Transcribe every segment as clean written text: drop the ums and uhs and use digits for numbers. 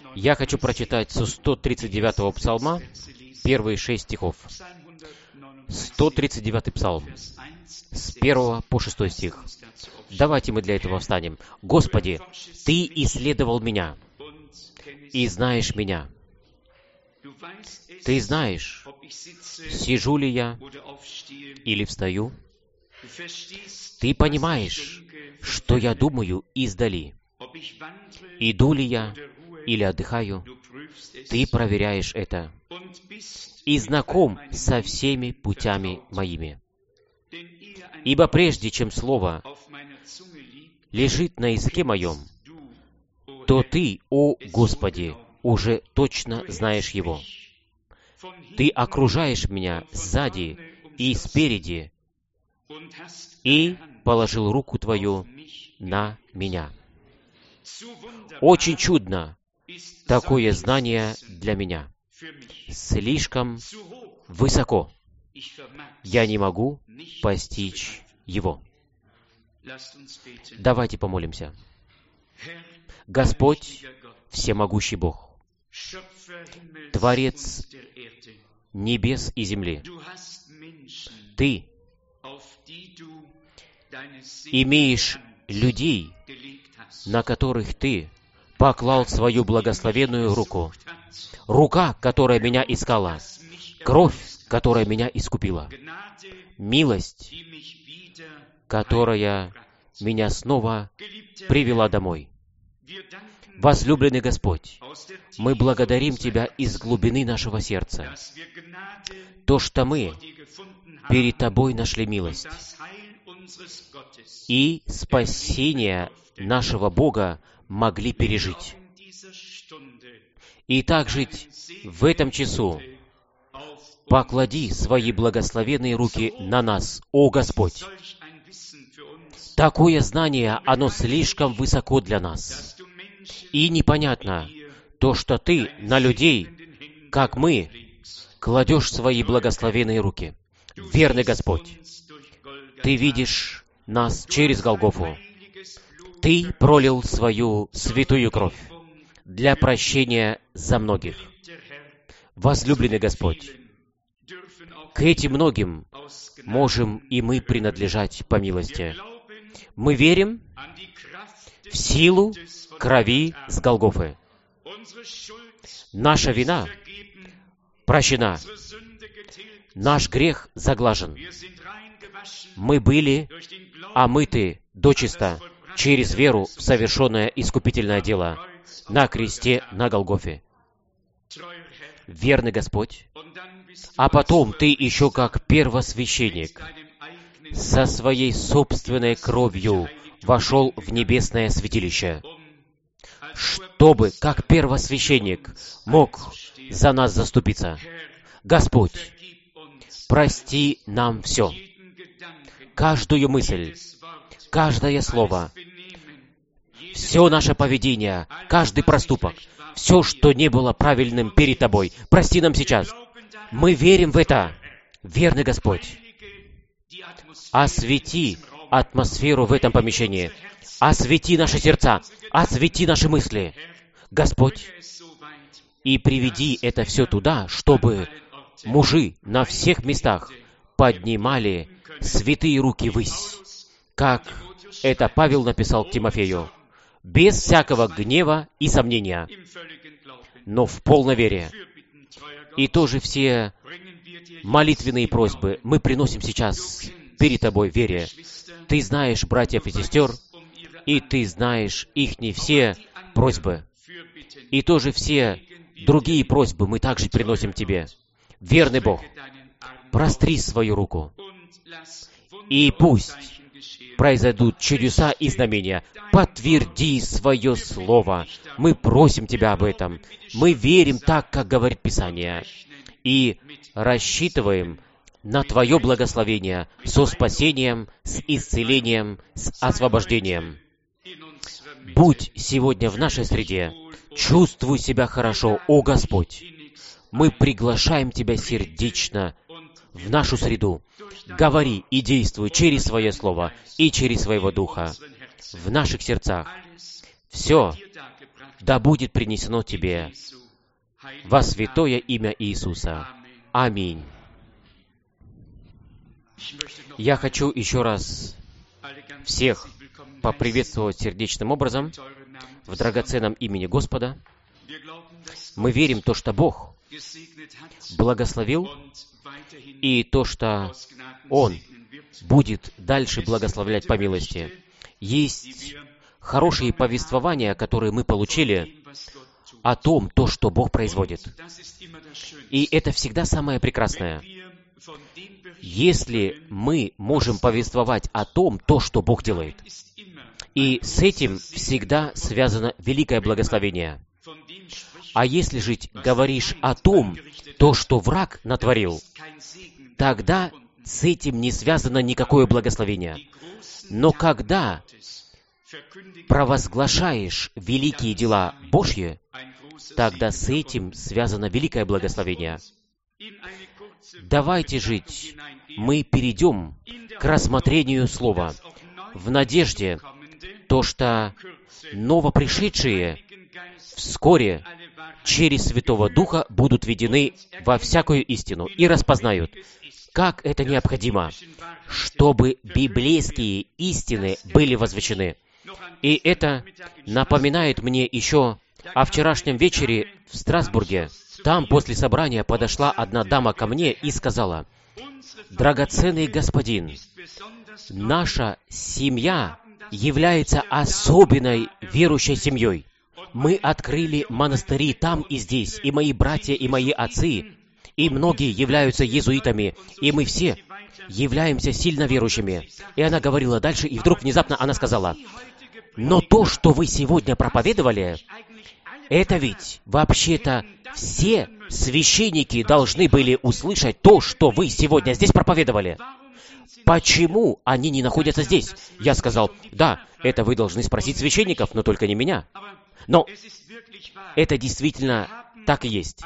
Я хочу прочитать со 139-го псалма первые 6 стихов. 139-й псалм, с 1 по 6 стих. Давайте мы для этого встанем. «Господи, Ты исследовал меня и знаешь меня. Ты знаешь, сижу ли я или встаю. Ты понимаешь, что я думаю издали. Иду ли я или отдыхаю. Ты проверяешь это и знаком со всеми путями моими. Ибо прежде чем слово лежит на языке моем, то Ты, о Господи, уже точно знаешь его. Ты окружаешь меня сзади и спереди, и положил руку Твою на меня. Очень чудно такое знание для меня. Слишком высоко. Я не могу постичь его». Давайте помолимся. Господь, всемогущий Бог, Творец небес и земли, Ты имеешь людей, на которых Ты поклал свою благословенную руку. Рука, которая меня искала. Кровь, которая меня искупила. Милость, которая меня снова привела домой. Возлюбленный Господь, мы благодарим Тебя из глубины нашего сердца. То, что мы перед Тобой нашли милость и спасение нашего Бога могли пережить. И так жить в этом часу. Поклади свои благословенные руки на нас, о Господь. Такое знание, оно слишком высоко для нас. И непонятно то, что Ты на людей, как мы, кладешь свои благословенные руки. Верный Господь, Ты видишь нас через Голгофу. Ты пролил свою святую кровь для прощения за многих. Возлюбленный Господь, к этим многим можем и мы принадлежать по милости. Мы верим в силу крови с Голгофы. Наша вина прощена. Наш грех заглажен. Мы были омыты дочисто через веру в совершенное искупительное дело на кресте на Голгофе. Верный Господь, а потом Ты еще как первосвященник со своей собственной кровью вошел в небесное святилище, чтобы как первосвященник мог за нас заступиться. Господь, прости нам все, каждую мысль, каждое слово, все наше поведение, каждый проступок, все, что не было правильным перед Тобой. Прости нам сейчас. Мы верим в это. Верный Господь, освети атмосферу в этом помещении. Освети наши сердца. Освети наши мысли. Господь, и приведи это все туда, чтобы мужи на всех местах поднимали святые руки ввысь, как это Павел написал к Тимофею, без всякого гнева и сомнения, но в полной вере. И тоже все молитвенные просьбы мы приносим сейчас перед Тобой в вере. Ты знаешь братьев и сестер, и Ты знаешь ихние все просьбы. И тоже все другие просьбы мы также приносим Тебе. Верный Бог, простри свою руку, и пусть произойдут чудеса и знамения. Подтверди свое слово. Мы просим Тебя об этом. Мы верим так, как говорит Писание, и рассчитываем на Твое благословение со спасением, с исцелением, с освобождением. Будь сегодня в нашей среде. Чувствуй себя хорошо, о Господь. Мы приглашаем Тебя сердечно в нашу среду. Говори и действуй через Свое Слово и через Своего Духа в наших сердцах. Все, да будет принесено тебе во святое имя Иисуса. Аминь. Я хочу еще раз всех поприветствовать сердечным образом в драгоценном имени Господа. Мы верим в то, что Бог благословил, и то, что Он будет дальше благословлять по милости. Есть хорошие повествования, которые мы получили о том, то, что Бог производит. И это всегда самое прекрасное. Если мы можем повествовать о том, то, что Бог делает. И с этим всегда связано великое благословение. А если же говоришь о том, то, что враг натворил, тогда с этим не связано никакое благословение. Но когда провозглашаешь великие дела Божьи, тогда с этим связано великое благословение. Давайте жить. Мы перейдем к рассмотрению Слова в надежде, то, что новопришедшие вскоре через Святого Духа будут введены во всякую истину и распознают, как это необходимо, чтобы библейские истины были возвещены. И это напоминает мне еще о вчерашнем вечере в Страсбурге. Там после собрания подошла одна дама ко мне и сказала: «Драгоценный господин, наша семья является особенной верующей семьей. Мы открыли монастыри там и здесь, и мои братья, и мои отцы, и многие являются иезуитами, и мы все являемся сильно верующими». И она говорила дальше, и вдруг внезапно она сказала: «Но то, что вы сегодня проповедовали, это ведь вообще-то все священники должны были услышать то, что вы сегодня здесь проповедовали. Почему они не находятся здесь?» Я сказал: «Да, это вы должны спросить священников, но только не меня». Но это действительно так и есть.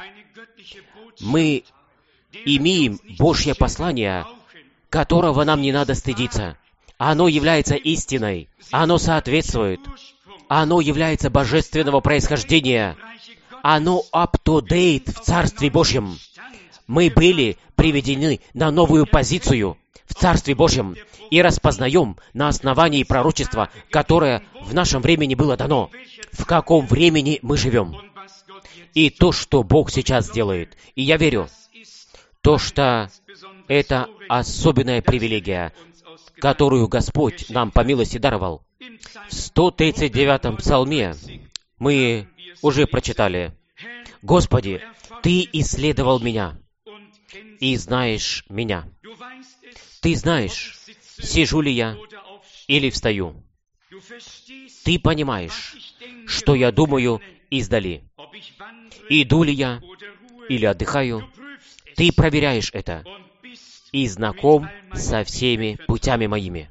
Мы имеем Божье послание, которого нам не надо стыдиться. Оно является истиной, оно соответствует, оно является божественного происхождения, оно up-to-date в Царстве Божьем. Мы были приведены на новую позицию в Царстве Божьем и распознаем на основании пророчества, которое в нашем времени было дано, в каком времени мы живем. И то, что Бог сейчас делает. И я верю, то, что это особенная привилегия, которую Господь нам по милости даровал. В 139-м псалме мы уже прочитали: «Господи, Ты исследовал меня и знаешь меня. Ты знаешь, сижу ли я или встаю. Ты понимаешь, что я думаю издали. Иду ли я или отдыхаю. Ты проверяешь это и знаком со всеми путями моими.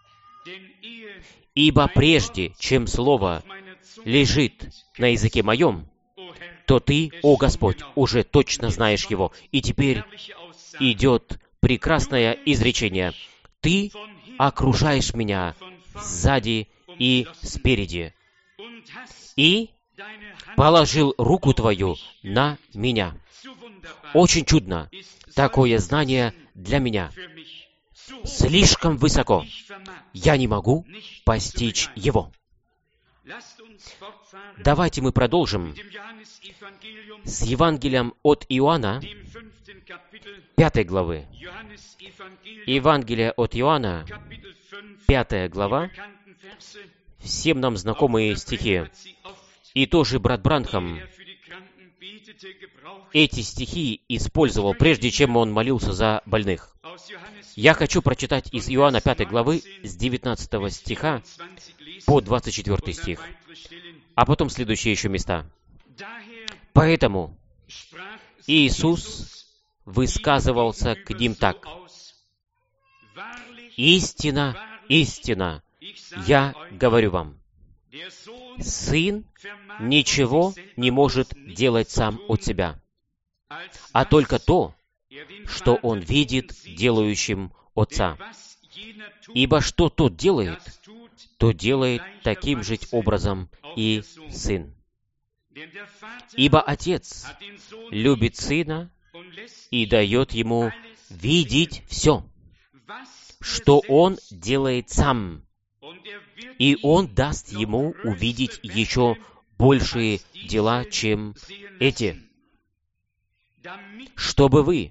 Ибо прежде, чем слово лежит на языке моем, то Ты, о Господь, уже точно знаешь его». И теперь идет прекрасное изречение: «Ты окружаешь меня сзади и спереди, и положил руку Твою на меня». Очень чудно такое знание для меня. Слишком высоко. Я не могу постичь его. Давайте мы продолжим с Евангелием от Иоанна, 5 главы. Евангелие от Иоанна, 5 глава, всем нам знакомые стихи. И тоже брат Бранхам эти стихи использовал, прежде чем он молился за больных. Я хочу прочитать из Иоанна 5 главы с 19 стиха по 24 стих, а потом следующие еще места. «Поэтому Иисус высказывался к ним так: «Истина, истина, я говорю вам, Сын ничего не может делать сам от себя, а только то, что Он видит делающим Отца. Ибо что тот делает, то делает таким же образом и Сын». Ибо Отец любит Сына и дает Ему видеть все, что Он делает Сам, и Он даст Ему увидеть еще большие дела, чем эти, чтобы вы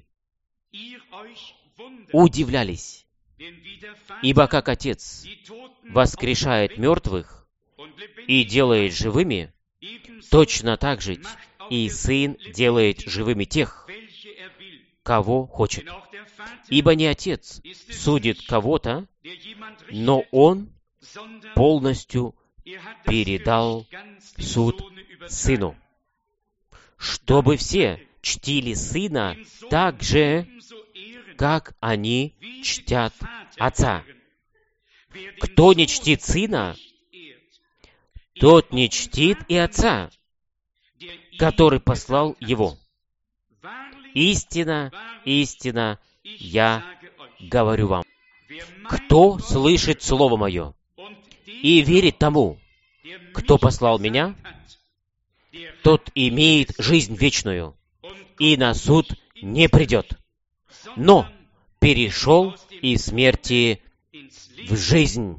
удивлялись. Ибо как Отец воскрешает мертвых и делает живыми, точно так же и Сын делает живыми тех, кого хочет. Ибо не Отец судит кого-то, но Он полностью передал суд Сыну, чтобы все чтили Сына так же, как они чтят Отца. Кто не чтит Сына, тот не чтит и Отца, который послал Его. Истина, истина, я говорю вам. Кто слышит Слово Мое и верит тому, кто послал Меня, тот имеет жизнь вечную и на суд не придет, но перешел из смерти в жизнь.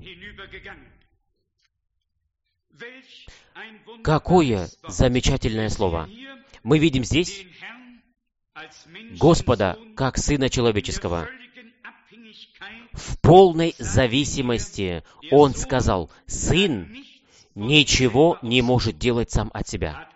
Какое замечательное слово! Мы видим здесь Господа как Сына Человеческого. В полной зависимости Он сказал: Сын ничего не может делать сам от себя.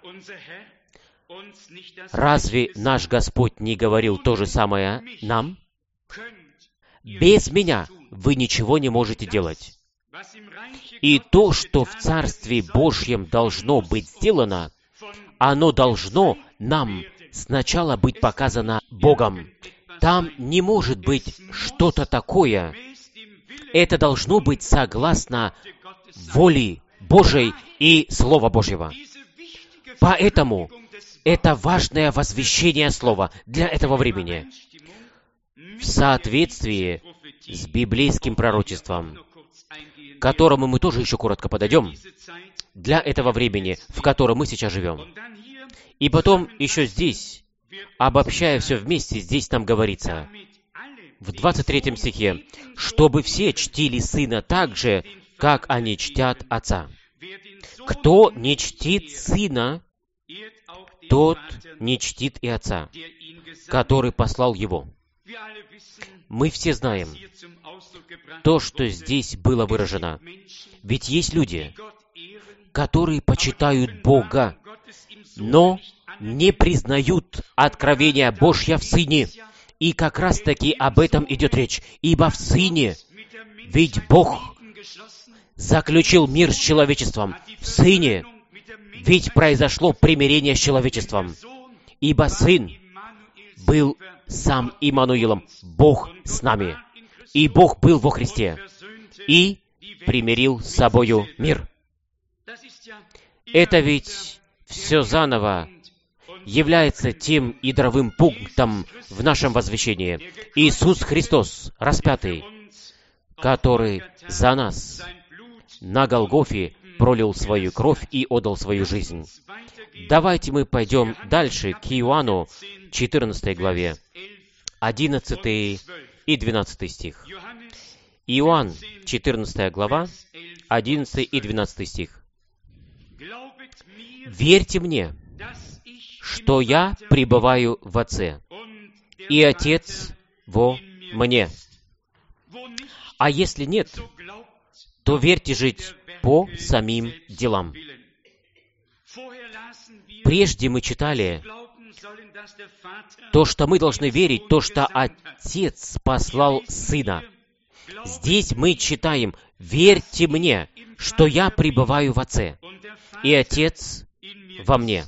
Разве наш Господь не говорил то же самое нам? Без Меня вы ничего не можете делать. И то, что в Царстве Божьем должно быть сделано, оно должно нам сначала быть показано Богом. Там не может быть что-то такое. Это должно быть согласно воле Божьей и Слова Божьего. Поэтому это важное возвещение Слова для этого времени. В соответствии с библейским пророчеством, к которому мы тоже еще коротко подойдем, для этого времени, в котором мы сейчас живем. И потом еще здесь, обобщая все вместе, здесь нам говорится, в 23 стихе, чтобы все чтили Сына так же, как они чтят Отца. Кто не чтит Сына, тот не чтит и Отца, который послал Его. Мы все знаем то, что здесь было выражено. Ведь есть люди, которые почитают Бога, но не признают откровения Божьего в Сыне. И как раз-таки об этом идет речь. Ибо в Сыне, ведь Бог заключил мир с человечеством. В Сыне ведь произошло примирение с человечеством. Ибо Сын был сам Иммануилом, Бог с нами. И Бог был во Христе. И примирил с собою мир. Это ведь все заново является тем ядровым пунктом в нашем возвещении. Иисус Христос, распятый, который за нас на Голгофе пролил свою кровь и отдал свою жизнь. Давайте мы пойдем дальше к Иоанну 14 главе, 11 и 12 стих. Иоанн, 14 глава, 11 и 12 стих. «Верьте мне, что я пребываю в Отце, и Отец во мне. А если нет, то верьте жить по самим делам». Прежде мы читали то, что мы должны верить, то, что Отец послал Сына. Здесь мы читаем: «Верьте мне, что я пребываю в Отце, и Отец во мне».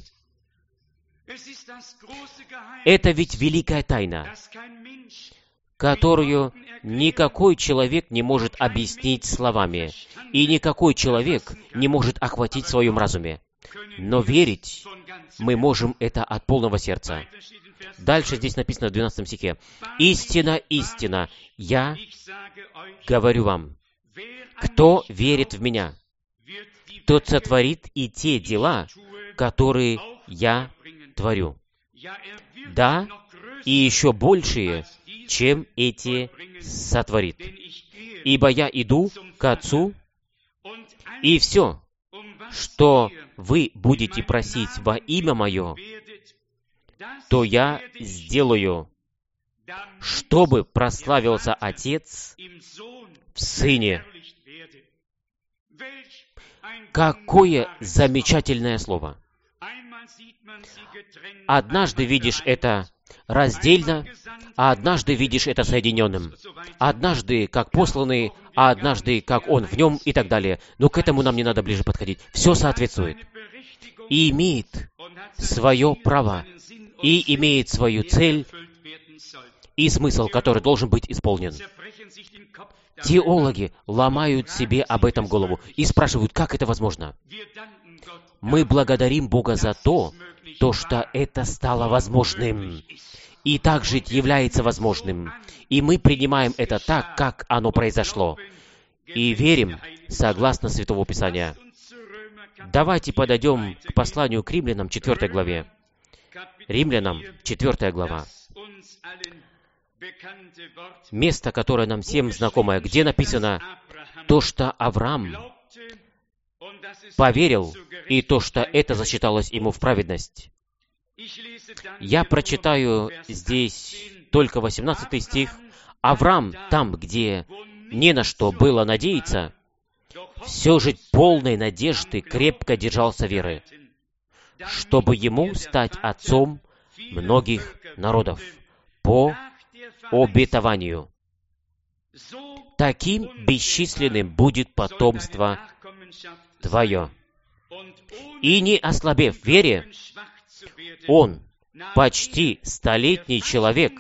Это ведь великая тайна, которую никакой человек не может объяснить словами, и никакой человек не может охватить в своем разуме. Но верить мы можем это от полного сердца. Дальше здесь написано в 12 стихе: «Истина, истина, я говорю вам, кто верит в Меня, тот сотворит и те дела, которые я творю. Да, и еще большие, чем эти сотворит. Ибо я иду к Отцу, и все, что вы будете просить во имя Мое, то я сделаю, чтобы прославился Отец в Сыне. Какое замечательное слово! Однажды видишь это раздельно, а однажды видишь это соединенным. Однажды как посланный, а однажды как Он в нем и так далее. Но к этому нам не надо ближе подходить. Все соответствует. И имеет свое право, и имеет свою цель и смысл, который должен быть исполнен. Теологи ломают себе об этом голову и спрашивают, как это возможно. Мы благодарим Бога за то, что это стало возможным. И также является возможным. И мы принимаем это так, как оно произошло. И верим, согласно Святого Писания. Давайте подойдем к посланию к Римлянам, 4 главе. Римлянам, 4 глава. Место, которое нам всем знакомое, где написано то, что Авраам поверил, и то, что это засчиталось ему в праведность. Я прочитаю здесь только 18 стих. Авраам, там, где не на что было надеяться, все же полной надежды крепко держался веры, чтобы ему стать отцом многих народов по обетованию. Таким бесчисленным будет потомство твое. И не ослабев в вере, он, почти столетний человек,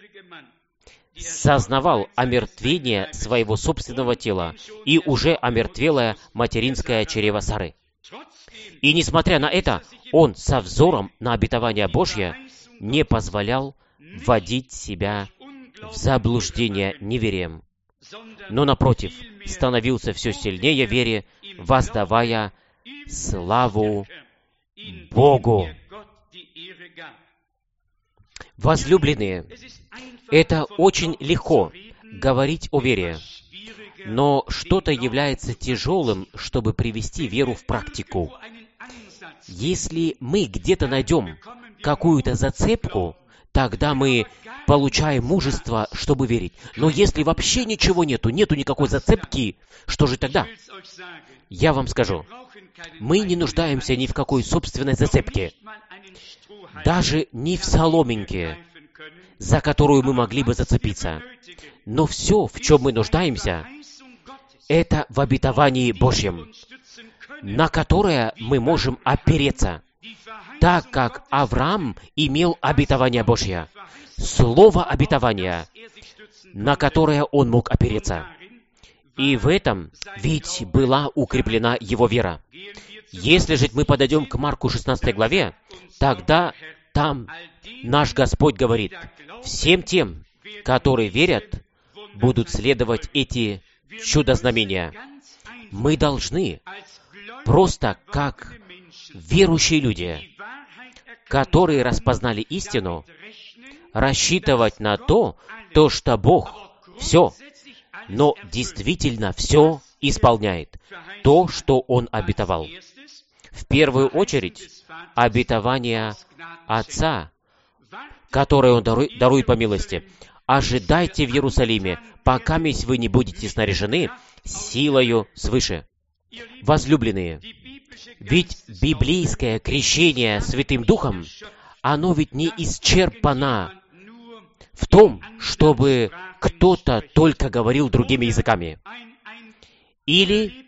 сознавал омертвение своего собственного тела и уже омертвелое материнское чрево Сары. И несмотря на это, он со взором на обетование Божье не позволял вводить себя в заблуждение неверием, но, напротив, становился все сильнее в вере, воздавая славу Богу. Возлюбленные, это очень легко говорить о вере, но что-то является тяжелым, чтобы привести веру в практику. Если мы где-то найдем какую-то зацепку, тогда мы получаем мужество, чтобы верить. Но если вообще ничего нету никакой зацепки, что же тогда? Я вам скажу, мы не нуждаемся ни в какой собственной зацепке, даже не в соломинке, за которую мы могли бы зацепиться. Но все, в чем мы нуждаемся, это в обетовании Божьем, на которое мы можем опереться, так как Авраам имел обетование Божье, слово обетования, на которое он мог опереться. И в этом ведь была укреплена его вера. Если же мы подойдем к Марку 16 главе, тогда там наш Господь говорит, всем тем, которые верят, будут следовать эти чудо-знамения. Мы должны просто как верующие люди, которые распознали истину, рассчитывать на то, что Бог все, но действительно все исполняет, то, что Он обетовал. В первую очередь, обетование Отца, которое Он дарует по милости. Ожидайте в Иерусалиме, покаместь вы не будете снаряжены силою свыше. Возлюбленные, ведь библейское крещение Святым Духом, оно ведь не исчерпано в том, чтобы кто-то только говорил другими языками или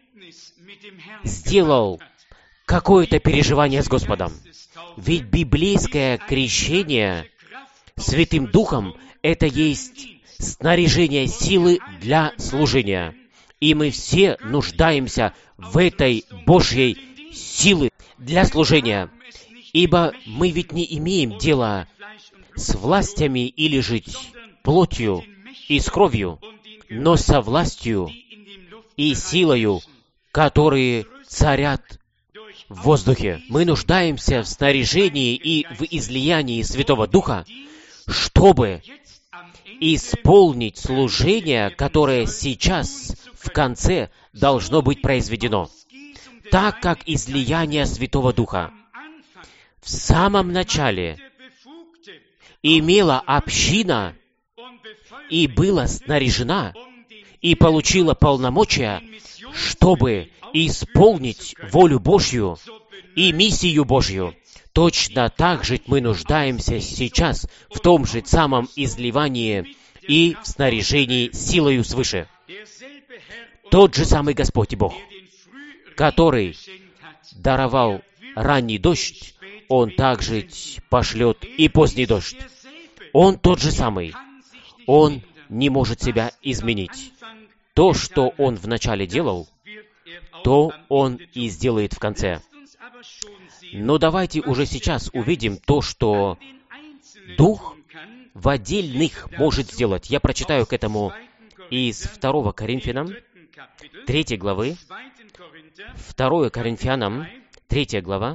сделал какое-то переживание с Господом. Ведь библейское крещение Святым Духом — это есть снаряжение силы для служения. И мы все нуждаемся в этой Божьей силы для служения. Ибо мы ведь не имеем дела с властями или жить плотью и с кровью, но со властью и силою, которые царят в воздухе. Мы нуждаемся в снаряжении и в излиянии Святого Духа, чтобы исполнить служение, которое сейчас в конце должно быть произведено. Так как излияние Святого Духа в самом начале имела община и была снаряжена и получила полномочия, чтобы исполнить волю Божью и миссию Божью. Точно так же мы нуждаемся сейчас в том же самом изливании и в снаряжении силою свыше. Тот же самый Господь и Бог, который даровал ранний дождь, Он также пошлет и поздний дождь. Он тот же самый. Он не может себя изменить. То, что Он вначале делал, то Он и сделает в конце. Но давайте уже сейчас увидим то, что Дух в отдельных может сделать. Я прочитаю к этому из 2 Коринфянам, 3 главы, 2 Коринфянам, 3 глава,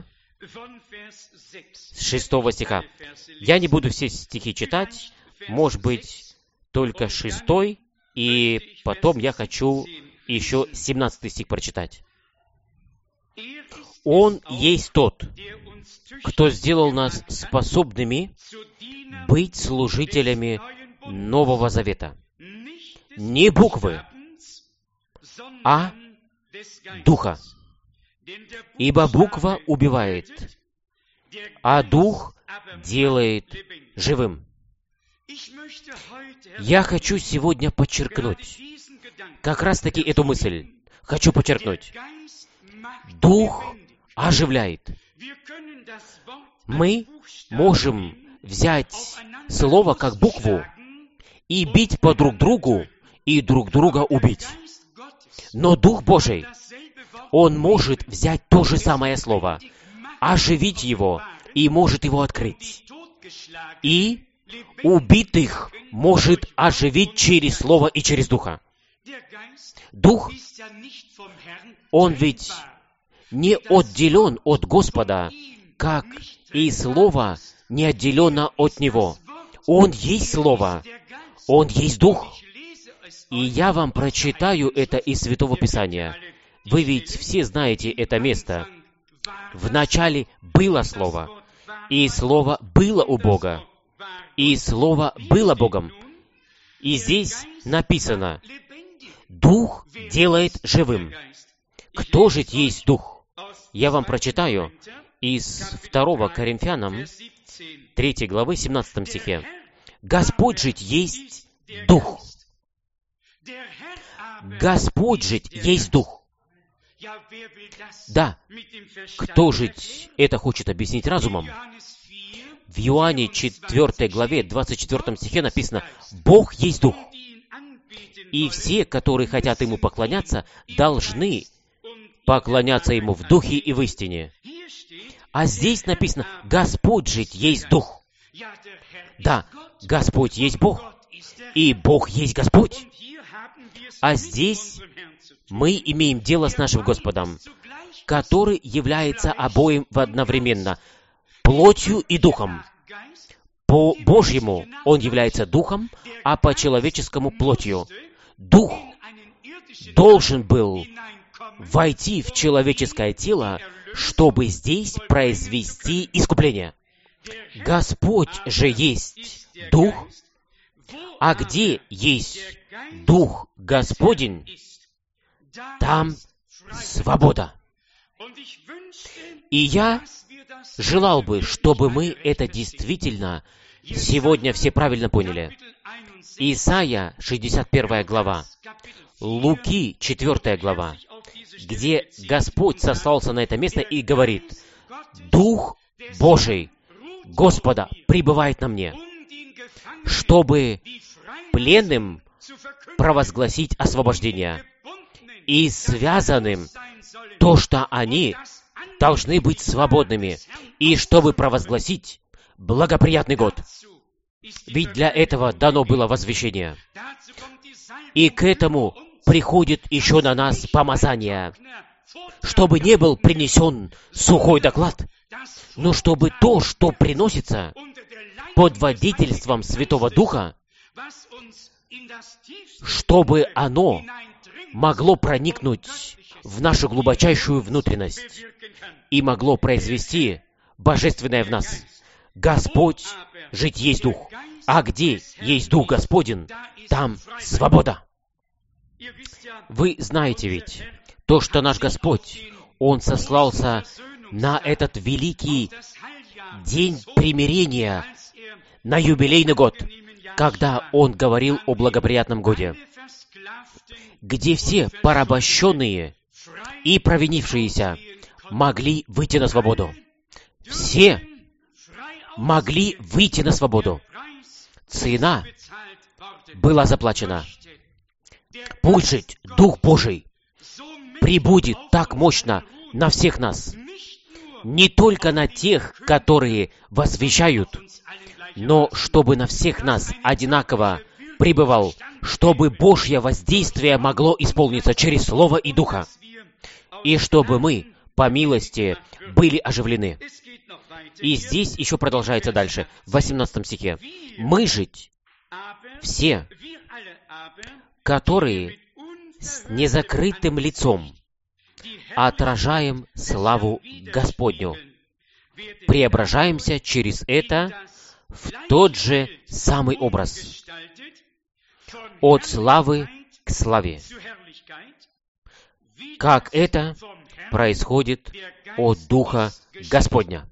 с 6 стиха. Я не буду все стихи читать, может быть, только 6, и потом я хочу еще 17 стих прочитать. Он есть тот, кто сделал нас способными быть служителями Нового Завета. Не буквы, а Духа. Ибо буква убивает, а Дух делает живым. Я хочу сегодня подчеркнуть как раз-таки эту мысль. Хочу подчеркнуть. Дух оживляет. Мы можем взять слово как букву и бить по друг другу, и друг друга убить. Но Дух Божий, Он может взять то же самое слово, оживить его, и может его открыть. И убитых может оживить через Слово и через Духа. Дух, Он ведь не отделен от Господа, как и Слово не отделено от Него. Он есть Слово, Он есть Дух. И я вам прочитаю это из Святого Писания. Вы ведь все знаете это место. Вначале было Слово, и Слово было у Бога, и Слово было Богом. И здесь написано, Дух делает живым. Кто же есть Дух? Я вам прочитаю из 2 Коринфянам, 3 главы, 17 стихе. Господь же есть Дух. Господь же есть Дух. Да, кто же это хочет объяснить разумом? В Иоанне 4 главе, 24 стихе написано, «Бог есть Дух, и все, которые хотят Ему поклоняться, должны поклоняться Ему в Духе и в истине». А здесь написано, «Господь же есть Дух». Да, Господь есть Бог, и Бог есть Господь. А здесь мы имеем дело с нашим Господом, который является обоим одновременно, плотью и духом. По Божьему Он является духом, а по человеческому плотью. Дух должен был войти в человеческое тело, чтобы здесь произвести искупление. Господь же есть Дух, а где есть Дух Господень, там свобода. И я желал бы, чтобы мы это действительно сегодня все правильно поняли. Исайя, 61 глава, Луки, 4 глава, где Господь сослался на это место и говорит, «Дух Божий, Господа, пребывает на мне, чтобы пленным провозгласить освобождение, и связанным то, что они должны быть свободными, и чтобы провозгласить благоприятный год». Ведь для этого дано было возвещение. И к этому приходит еще на нас помазание. чтобы не был принесен сухой доклад, но чтобы то, что приносится под водительством Святого Духа, чтобы оно могло проникнуть в нашу глубочайшую внутренность и могло произвести Божественное в нас. Господь жить есть Дух, а где есть Дух Господень, там свобода. Вы знаете ведь, то, что наш Господь, Он сослался на этот великий день примирения, на юбилейный год, когда Он говорил о благоприятном годе, где все порабощенные и провинившиеся могли выйти на свободу. Все могли выйти на свободу. Цена была заплачена. Пусть же Дух Божий прибудет так мощно на всех нас, не только на тех, которые возвещают, но чтобы на всех нас одинаково пребывал, чтобы Божье воздействие могло исполниться через Слово и Духа, и чтобы мы, по милости, были оживлены. И здесь еще продолжается дальше, в 18 стихе. «Мы жить все, которые с незакрытым лицом отражаем славу Господню, преображаемся через это в тот же самый образ, от славы к славе, как это происходит от Духа Господня».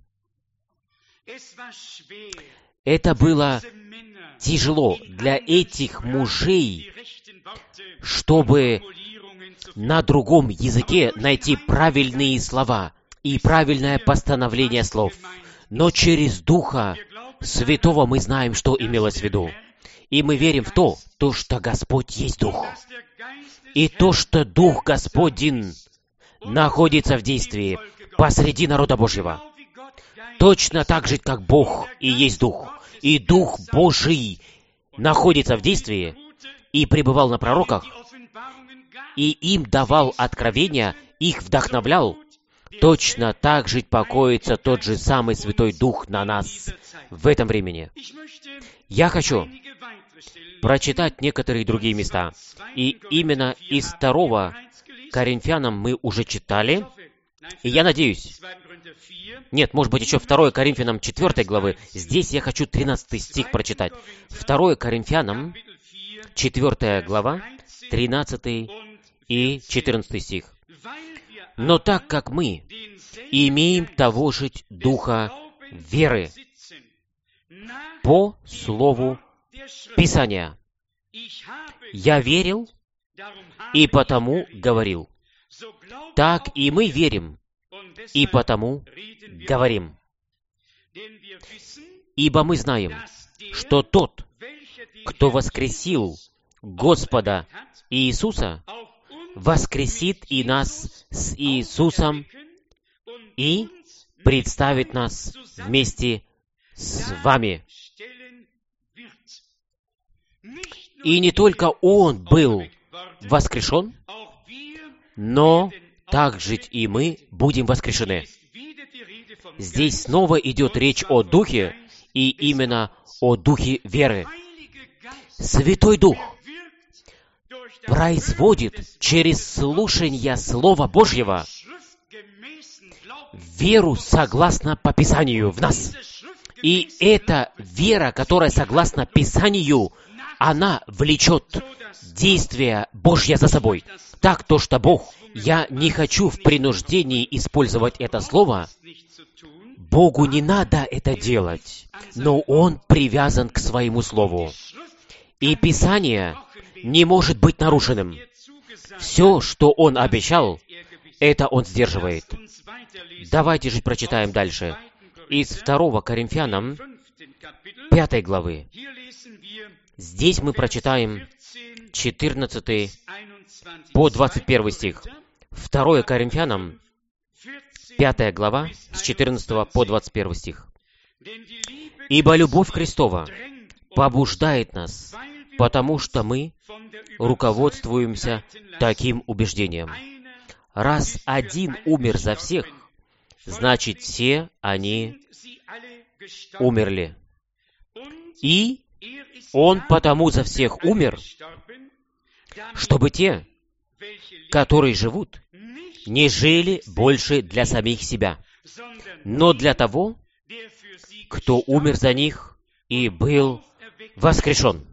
Это было тяжело для этих мужей, чтобы на другом языке найти правильные слова и правильное постановление слов. Но через Духа Святого мы знаем, что имелось в виду. И мы верим в то, что Господь есть Дух. И то, что Дух Господень находится в действии посреди народа Божьего. Точно так же, как Бог и есть Дух. И Дух Божий находится в действии и пребывал на пророках, и им давал откровения, их вдохновлял. Точно так же покоится тот же самый Святой Дух на нас в этом времени. Я хочу прочитать некоторые другие места. И именно из 2 Коринфянам мы уже читали. И я надеюсь... Нет, может быть, еще 2 Коринфянам 4 главы. Здесь я хочу 13 стих прочитать. 2 Коринфянам 4 глава, 13 и 14 стих. «Но так как мы имеем того же Духа веры по Слову Писания, я верил и потому говорил. Так и мы верим и потому говорим. Ибо мы знаем, что тот, кто воскресил Господа Иисуса, воскресит и нас с Иисусом и представит нас вместе с вами». И не только Он был воскрешен, но также и мы будем воскрешены. Здесь снова идет речь о Духе, и именно о Духе веры. Святой Дух производит через слушание Слова Божьего веру согласно по Писанию в нас. И эта вера, которая согласно Писанию, она влечет действие Божье за собой. Так то, что Бог, я не хочу в принуждении использовать это слово, Богу не надо это делать, но Он привязан к своему Слову. И Писание не может быть нарушенным. Все, что Он обещал, это Он сдерживает. Давайте же прочитаем дальше. Из 2 Коринфянам 5 главы. Здесь мы прочитаем 14 по 21 стих. 2 Коринфянам 5 глава, с 14 по 21 стих. «Ибо любовь Христова побуждает нас, потому что мы руководствуемся таким убеждением. Раз один умер за всех, значит, все они умерли. И Он потому за всех умер, чтобы те, которые живут, не жили больше для самих себя, но для того, кто умер за них и был воскрешен.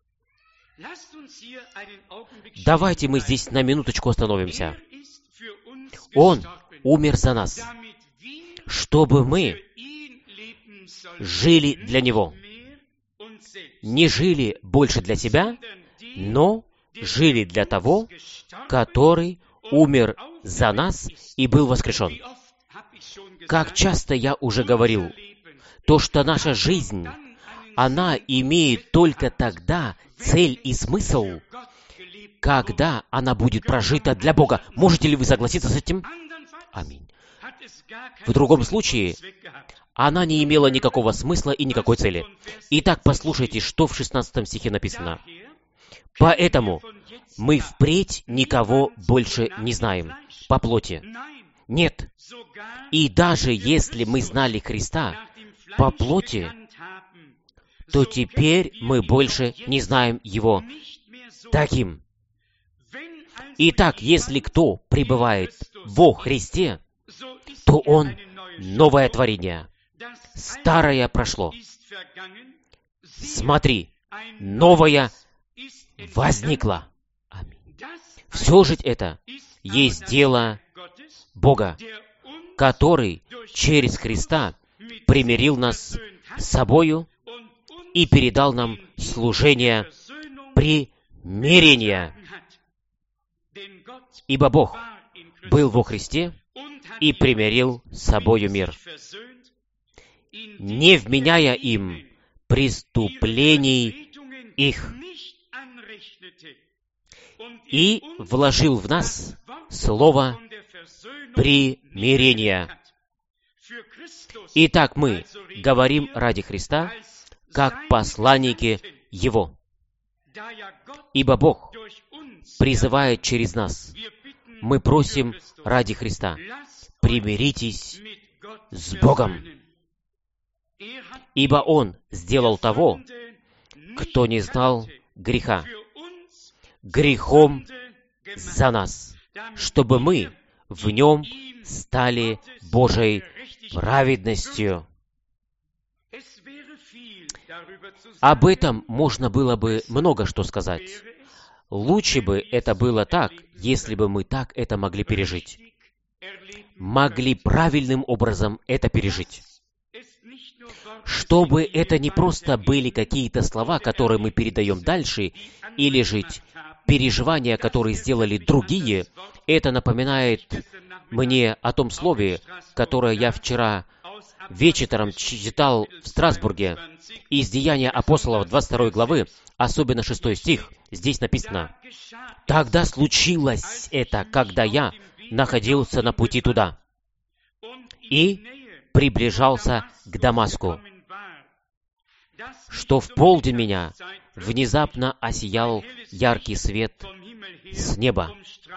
Давайте мы здесь на минуточку остановимся. Он умер за нас, чтобы мы жили для Него. Не жили больше для себя, но жили для того, который умер за нас и был воскрешен. Как часто я уже говорил, то, что наша жизнь, она имеет только тогда цель и смысл, когда она будет прожита для Бога. Можете ли вы согласиться с этим? Аминь. В другом случае, она не имела никакого смысла и никакой цели. Итак, послушайте, что в 16 стихе написано. «Поэтому мы впредь никого больше не знаем по плоти. Нет. И даже если мы знали Христа по плоти, то теперь мы больше не знаем Его таким. Итак, если кто пребывает во Христе, то он новое творение. Старое прошло. Смотри, новое возникло». Аминь. Все же это есть дело Бога, который через Христа примирил нас с собою и передал нам служение примирения. Ибо Бог был во Христе и примирил с собою мир, не вменяя им преступлений их, и вложил в нас слово примирения. Итак, мы говорим ради Христа, как посланники Его. Ибо Бог призывает через нас. Мы просим ради Христа: примиритесь с Богом. Ибо Он сделал того, кто не знал греха, грехом за нас, чтобы мы в Нем стали Божией праведностью. Об этом можно было бы много что сказать. Лучше бы это было так, если бы мы так это могли пережить. Могли правильным образом это пережить. Чтобы это не просто были какие-то слова, которые мы передаем дальше, или же переживания, которые сделали другие. Это напоминает мне о том слове, которое я вчера вечером читал в Страсбурге, из Деяния апостолов 22 главы, особенно 6 стих. Здесь написано: «Тогда случилось это, когда я находился на пути туда и приближался к Дамаску, что в полдень меня внезапно осиял яркий свет с неба».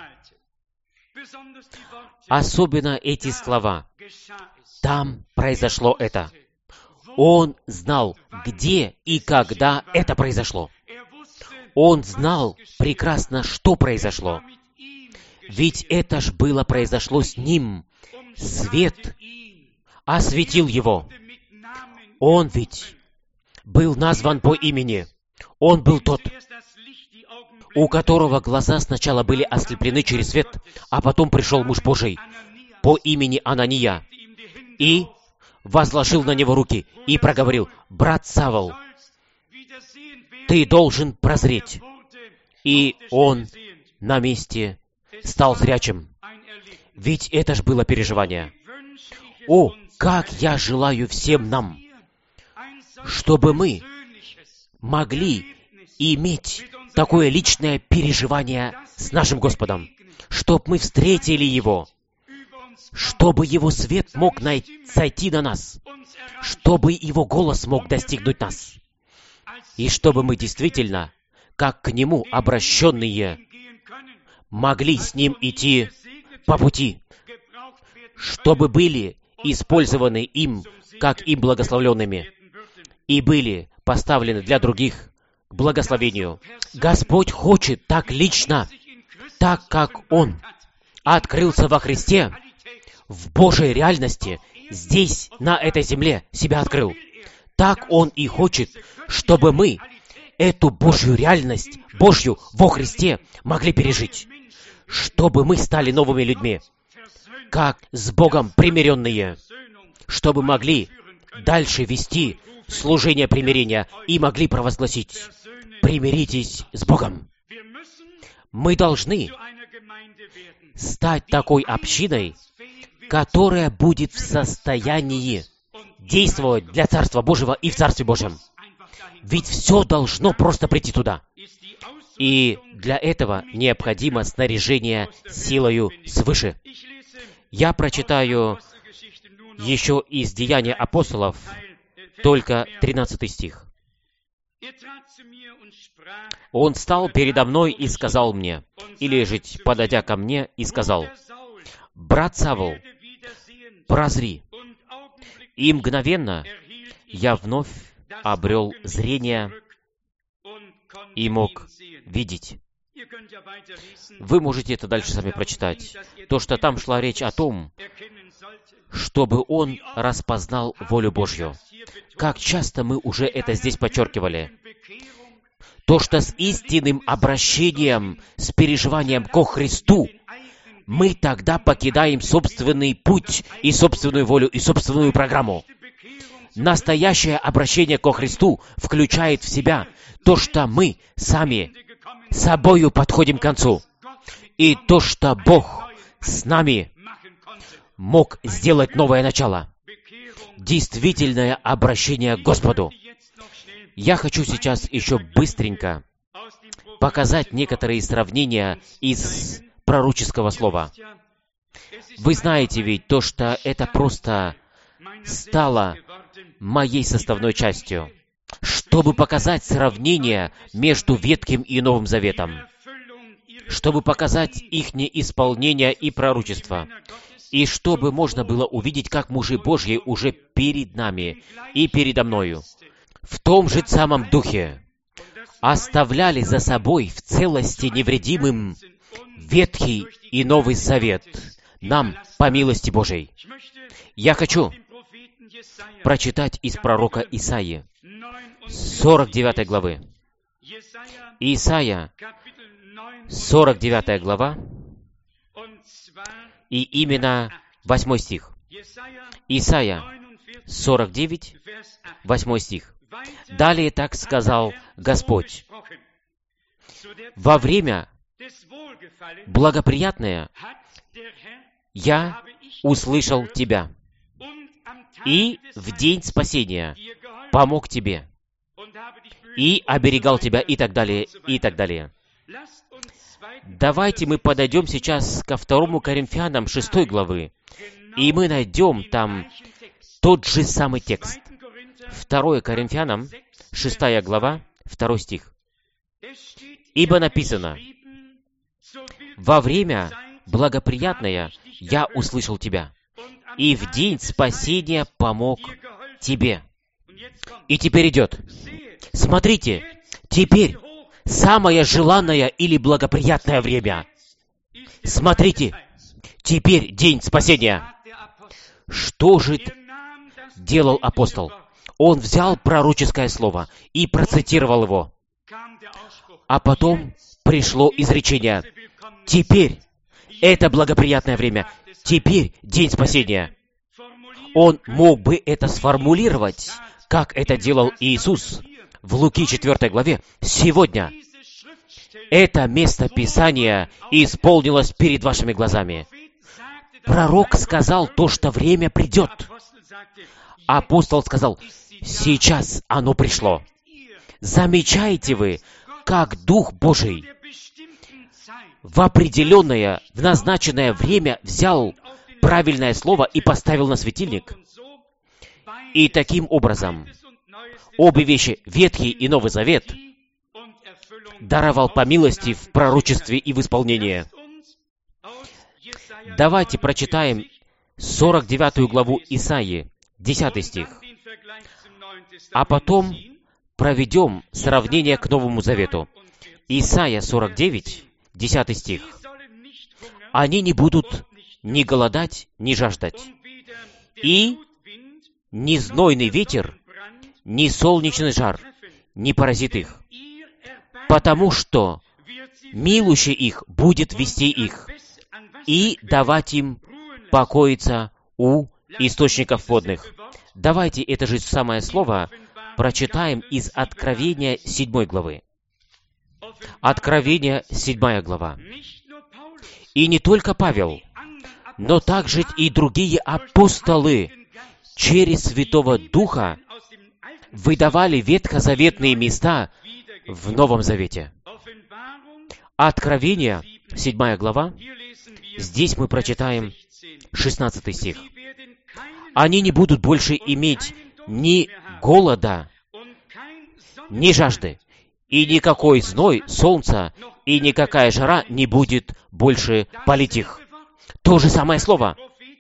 Особенно эти слова. Там произошло это. Он знал, где и когда это произошло. Он знал прекрасно, что произошло. Ведь это ж произошло с ним. Свет осветил его. Он ведь был назван по имени. Он был тот, у которого глаза сначала были ослеплены через свет, а потом пришел муж Божий по имени Анания и возложил на него руки и проговорил: «Брат Савл, ты должен прозреть». И он на месте стал зрячим. Ведь это ж было переживание. О, как я желаю всем нам, чтобы мы могли иметь такое личное переживание с нашим Господом, чтобы мы встретили Его, чтобы Его свет мог сойти на нас, чтобы Его голос мог достигнуть нас, и чтобы мы действительно, как к Нему обращенные, могли с Ним идти по пути, чтобы были использованы им, как им благословленными, и были поставлены для других к благословению. Господь хочет так лично, так как Он открылся во Христе, в Божьей реальности, здесь, на этой земле, себя открыл. Так Он и хочет, чтобы мы эту Божью реальность, Божью во Христе, могли пережить, чтобы мы стали новыми людьми, как с Богом примиренные, чтобы могли дальше вести служение примирения и могли провозгласить: «Примиритесь с Богом». Мы должны стать такой общиной, которая будет в состоянии действовать для Царства Божьего и в Царстве Божьем. Ведь все должно просто прийти туда. И для этого необходимо снаряжение силою свыше. Я прочитаю еще из Деяния апостолов, только 13 стих. «Он стал передо мной и сказал мне», или же, подойдя ко мне, и сказал: «Брат Савл, прозри». И мгновенно я вновь обрел зрение и мог видеть. Вы можете это дальше сами прочитать. То, что там шла речь о том, чтобы он распознал волю Божью. Как часто мы уже это здесь подчеркивали. То, что с истинным обращением, с переживанием ко Христу, мы тогда покидаем собственный путь и собственную волю и собственную программу. Настоящее обращение ко Христу включает в себя то, что мы сами собою подходим к концу, и то, что Бог с нами мог сделать новое начало. Действительное обращение к Господу. Я хочу сейчас еще быстренько показать некоторые сравнения из пророческого слова. Вы знаете ведь то, что это просто стало моей составной частью, чтобы показать сравнение между Ветхим и Новым Заветом, чтобы показать их исполнение и пророчество, и чтобы можно было увидеть, как мужи Божьи уже перед нами и передо мною в том же самом духе оставляли за собой в целости невредимым Ветхий и Новый Завет нам по милости Божией. Я хочу прочитать из пророка Исаии, 49 главы. Исаия, 49 глава, и именно 8 стих. Исаия, 49, 8 стих. Далее так сказал Господь: «Во время благоприятное я услышал тебя, и в день спасения помог тебе, и оберегал тебя», и так далее, и так далее. Давайте мы подойдем сейчас ко 2 Коринфянам 6 главы, и мы найдем там тот же самый текст. 2 Коринфянам 6 глава, 2 стих. «Ибо написано: во время благоприятное я услышал тебя, и в день спасения помог тебе». И теперь идет. Смотрите, теперь самое желанное или благоприятное время. Смотрите, теперь день спасения. Что же делал апостол? Он взял пророческое слово и процитировал его. А потом пришло изречение: теперь это благоприятное время, теперь день спасения. Он мог бы это сформулировать, как это делал Иисус в Луки 4 главе. Сегодня это место Писания исполнилось перед вашими глазами. Пророк сказал то, что время придет. Апостол сказал: сейчас оно пришло. Замечаете вы, как Дух Божий в определенное, в назначенное время взял правильное слово и поставил на светильник? И таким образом обе вещи, Ветхий и Новый Завет, даровал по милости в пророчестве и в исполнении. Давайте прочитаем 49 главу Исаии, 10 стих. А потом проведем сравнение к Новому Завету. Исайя 49, 10 стих. «Они не будут ни голодать, ни жаждать, и ни знойный ветер, ни солнечный жар не поразит их, потому что милующий их будет вести их и давать им покоиться у источников водных». Давайте это же самое слово прочитаем из Откровения 7 главы. Откровение 7 глава. «И не только Павел, но также и другие апостолы через Святого Духа выдавали ветхозаветные места в Новом Завете». Откровение 7 глава. Здесь мы прочитаем 16 стих. «Они не будут больше иметь ни голода, ни жажды, и никакой зной солнца, и никакая жара не будет больше палить их». То же самое слово,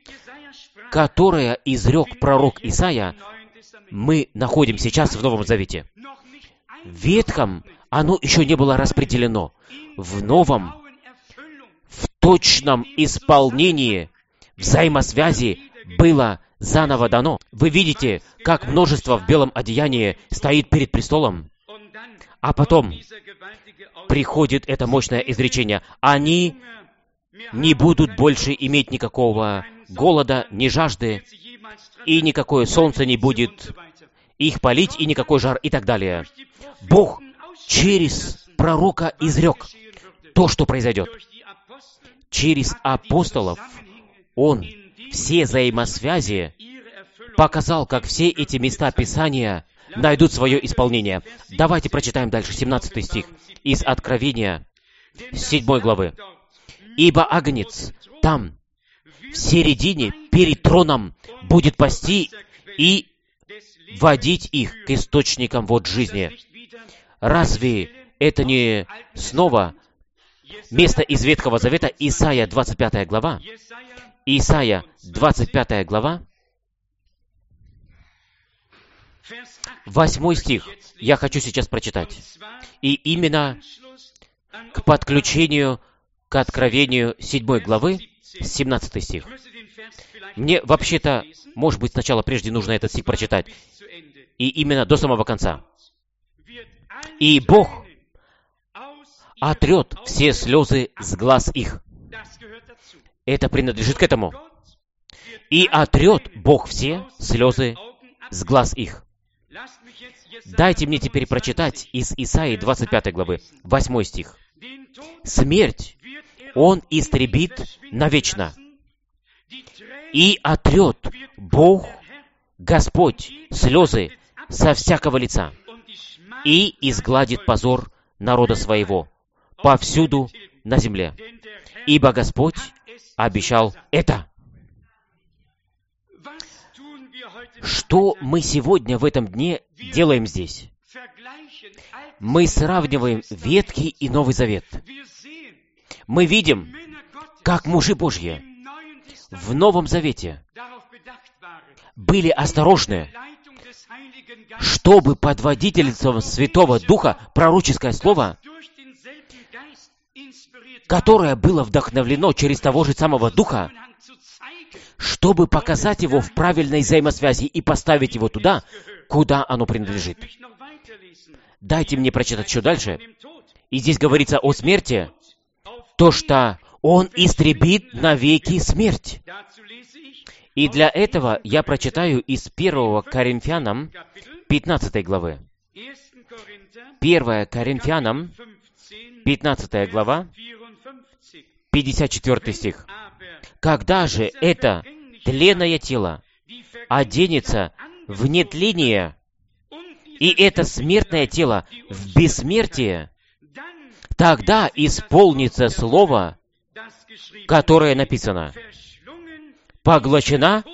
которое изрек пророк Исаия, мы находим сейчас в Новом Завете. В Ветхом оно еще не было распределено. В Новом, в точном исполнении взаимосвязи было заново дано. Вы видите, как множество в белом одеянии стоит перед престолом. А потом приходит это мощное изречение. Они не будут больше иметь никакого голода, ни жажды, и никакое солнце не будет их палить, и никакой жар, и так далее. Бог через пророка изрек то, что произойдет. Через апостолов Он все взаимосвязи показал, как все эти места Писания найдут свое исполнение. Давайте прочитаем дальше 17 стих из Откровения 7 главы. «Ибо Агнец там, в середине, перед троном, будет пасти и водить их к источникам вод жизни». Разве это не снова место из Ветхого Завета, Исайя 25 глава? Исайя 25 глава, 8 стих. Я хочу сейчас прочитать. И именно к подключению к Откровению 7 главы, 17 стих. Мне вообще-то, может быть, сначала прежде нужно этот стих прочитать. И именно до самого конца. «И Бог отрет все слезы с глаз их». Это принадлежит к этому. «И отрет Бог все слезы с глаз их». Дайте мне теперь прочитать из Исаии 25 главы, 8 стих. «Смерть Он истребит навечно, и отрет Бог, Господь, слезы со всякого лица, и изгладит позор народа своего повсюду на земле. Ибо Господь обещал это». Что мы сегодня в этом дне делаем здесь? Мы сравниваем Ветхий и Новый Завет. Мы видим, как мужи Божьи в Новом Завете были осторожны, чтобы под водительством Святого Духа пророческое слово, которое было вдохновлено через того же самого Духа, чтобы показать его в правильной взаимосвязи и поставить его туда, куда оно принадлежит. Дайте мне прочитать еще дальше. И здесь говорится о смерти, то, что Он истребит навеки смерть. И для этого я прочитаю из 1 Коринфянам 15 главы. 1 Коринфянам 15 глава, 54 стих. «Когда же это тленное тело оденется в нетление, и это смертное тело в бессмертие, тогда исполнится слово, которое написано: поглощена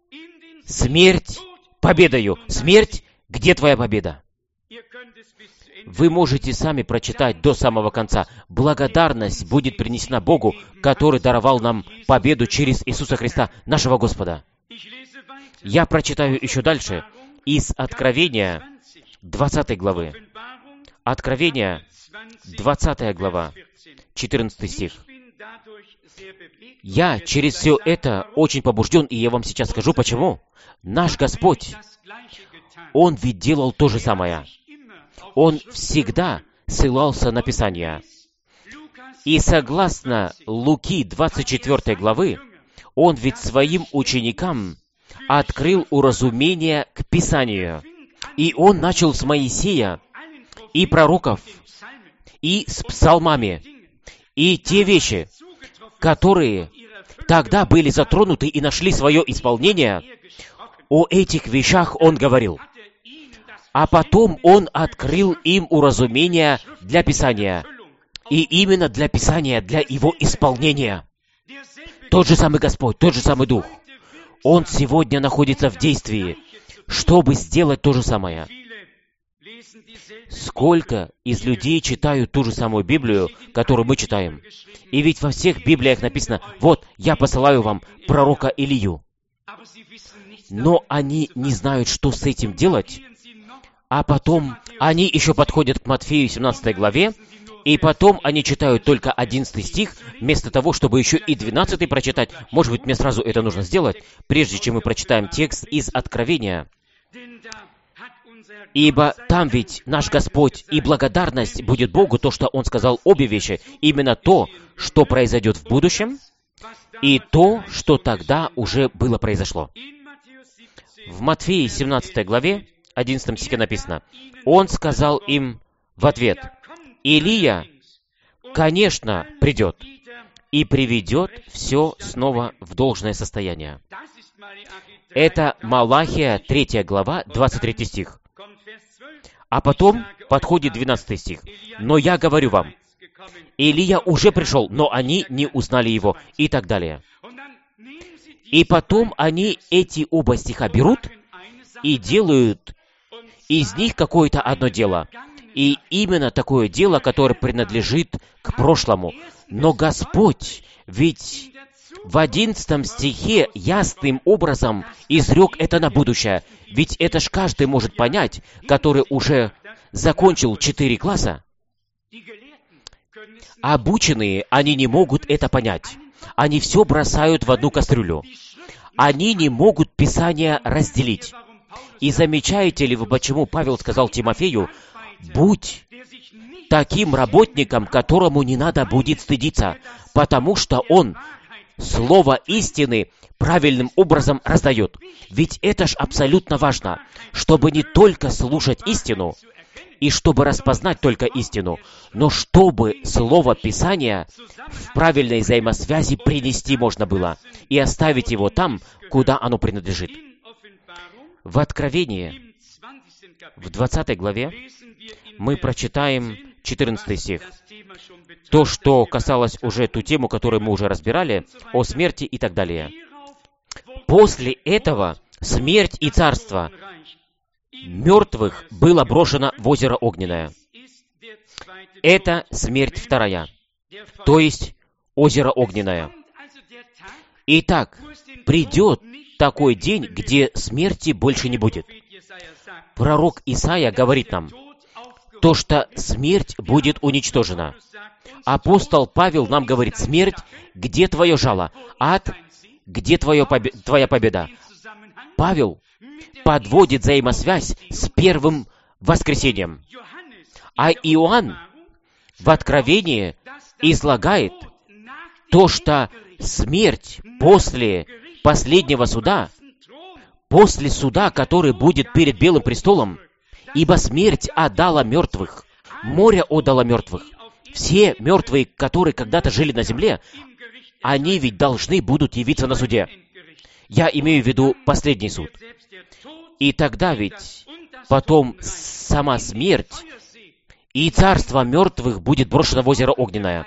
смерть победою». Смерть, где твоя победа? Вы можете сами прочитать до самого конца. Благодарность будет принесена Богу, который даровал нам победу через Иисуса Христа, нашего Господа. Я прочитаю еще дальше из Откровения 20 главы. Откровение 20 глава, 14 стих. Я через все это очень побужден, и я вам сейчас скажу, почему. Наш Господь, Он ведь делал то же самое. Он всегда ссылался на Писание. И согласно Луки 24 главы, Он ведь своим ученикам открыл уразумение к Писанию. И Он начал с Моисея, и пророков, и с псалмами, и те вещи, которые тогда были затронуты и нашли свое исполнение, о этих вещах Он говорил. А потом Он открыл им уразумение для Писания. И именно для Писания, для его исполнения. Тот же самый Господь, тот же самый Дух. Он сегодня находится в действии, чтобы сделать то же самое. Сколько из людей читают ту же самую Библию, которую мы читаем? И ведь во всех Библиях написано: «Вот, я посылаю вам пророка Илию». Но они не знают, что с этим делать. А потом они еще подходят к Матфею 17 главе, и потом они читают только 11 стих, вместо того, чтобы еще и 12 прочитать. Может быть, мне сразу это нужно сделать, прежде чем мы прочитаем текст из Откровения. Ибо там ведь наш Господь, и благодарность будет Богу, то, что Он сказал обе вещи, именно то, что произойдет в будущем, и то, что тогда уже было произошло. В Матфея 17 главе, 11 стихе написано: «Он сказал им в ответ: Илия, конечно, придет и приведет все снова в должное состояние». Это Малахия 3 глава, 23 стих. А потом подходит 12 стих. «Но я говорю вам, Илия уже пришел, но они не узнали его», и так далее. И потом они эти оба стиха берут и делают из них какое-то одно дело. И именно такое дело, которое принадлежит к прошлому. Но Господь ведь в 11 стихе ясным образом изрек это на будущее. Ведь это ж каждый может понять, который уже закончил 4 класса. Обученные, они не могут это понять. Они все бросают в одну кастрюлю. Они не могут Писание разделить. И замечаете ли вы, почему Павел сказал Тимофею: «Будь таким работником, которому не надо будет стыдиться, потому что он слово истины правильным образом раздает». Ведь это ж абсолютно важно, чтобы не только слушать истину, и чтобы распознать только истину, но чтобы слово Писания в правильной взаимосвязи принести можно было и оставить его там, куда оно принадлежит. В Откровении, в 20 главе, мы прочитаем 14 стих. То, что касалось уже ту тему, которую мы уже разбирали, о смерти и так далее. «После этого смерть и царство мертвых было брошено в озеро Огненное». Это смерть вторая, то есть озеро Огненное. Итак, придет такой день, где смерти больше не будет. Пророк Исаия говорит нам, то, что смерть будет уничтожена. Апостол Павел нам говорит: смерть, где твое жало? Ад, где твоя победа? Павел подводит взаимосвязь с первым воскресением. А Иоанн в Откровении излагает то, что смерть после последнего суда, после суда, который будет перед Белым престолом, ибо смерть отдала мертвых, море отдало мертвых. Все мертвые, которые когда-то жили на земле, они ведь должны будут явиться на суде. Я имею в виду последний суд. И тогда ведь потом сама смерть и царство мертвых будет брошено в озеро Огненное.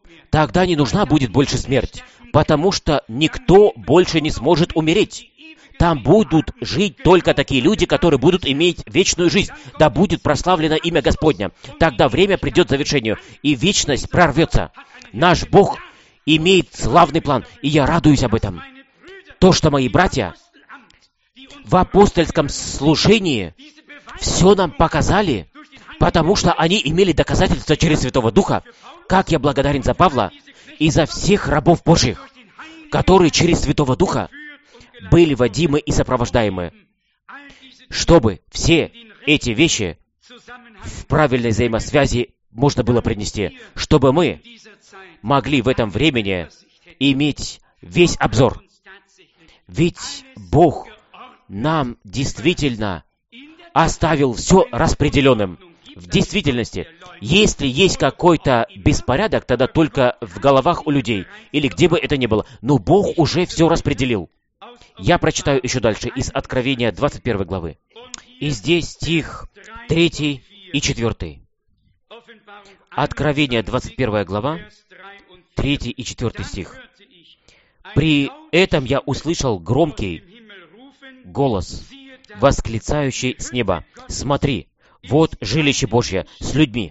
Тогда не нужна будет больше смерть, потому что никто больше не сможет умереть. Там будут жить только такие люди, которые будут иметь вечную жизнь. Да будет прославлено имя Господня. Тогда время придет к завершению, и вечность прорвется. Наш Бог имеет славный план, и я радуюсь об этом. То, что мои братья в апостольском служении все нам показали, потому что они имели доказательства через Святого Духа. Как я благодарен за Павла и за всех рабов Божьих, которые через Святого Духа были водимы и сопровождаемы, чтобы все эти вещи в правильной взаимосвязи можно было принести, чтобы мы могли в этом времени иметь весь обзор. Ведь Бог нам действительно оставил все распределенным. В действительности, если есть какой-то беспорядок, тогда только в головах у людей, или где бы это ни было, но Бог уже все распределил. Я прочитаю еще дальше из Откровения 21 главы. И здесь стих 3 и 4. Откровение 21 глава, 3 и 4 стих. «При этом я услышал громкий голос, восклицающий с неба: смотри, вот жилище Божье с людьми,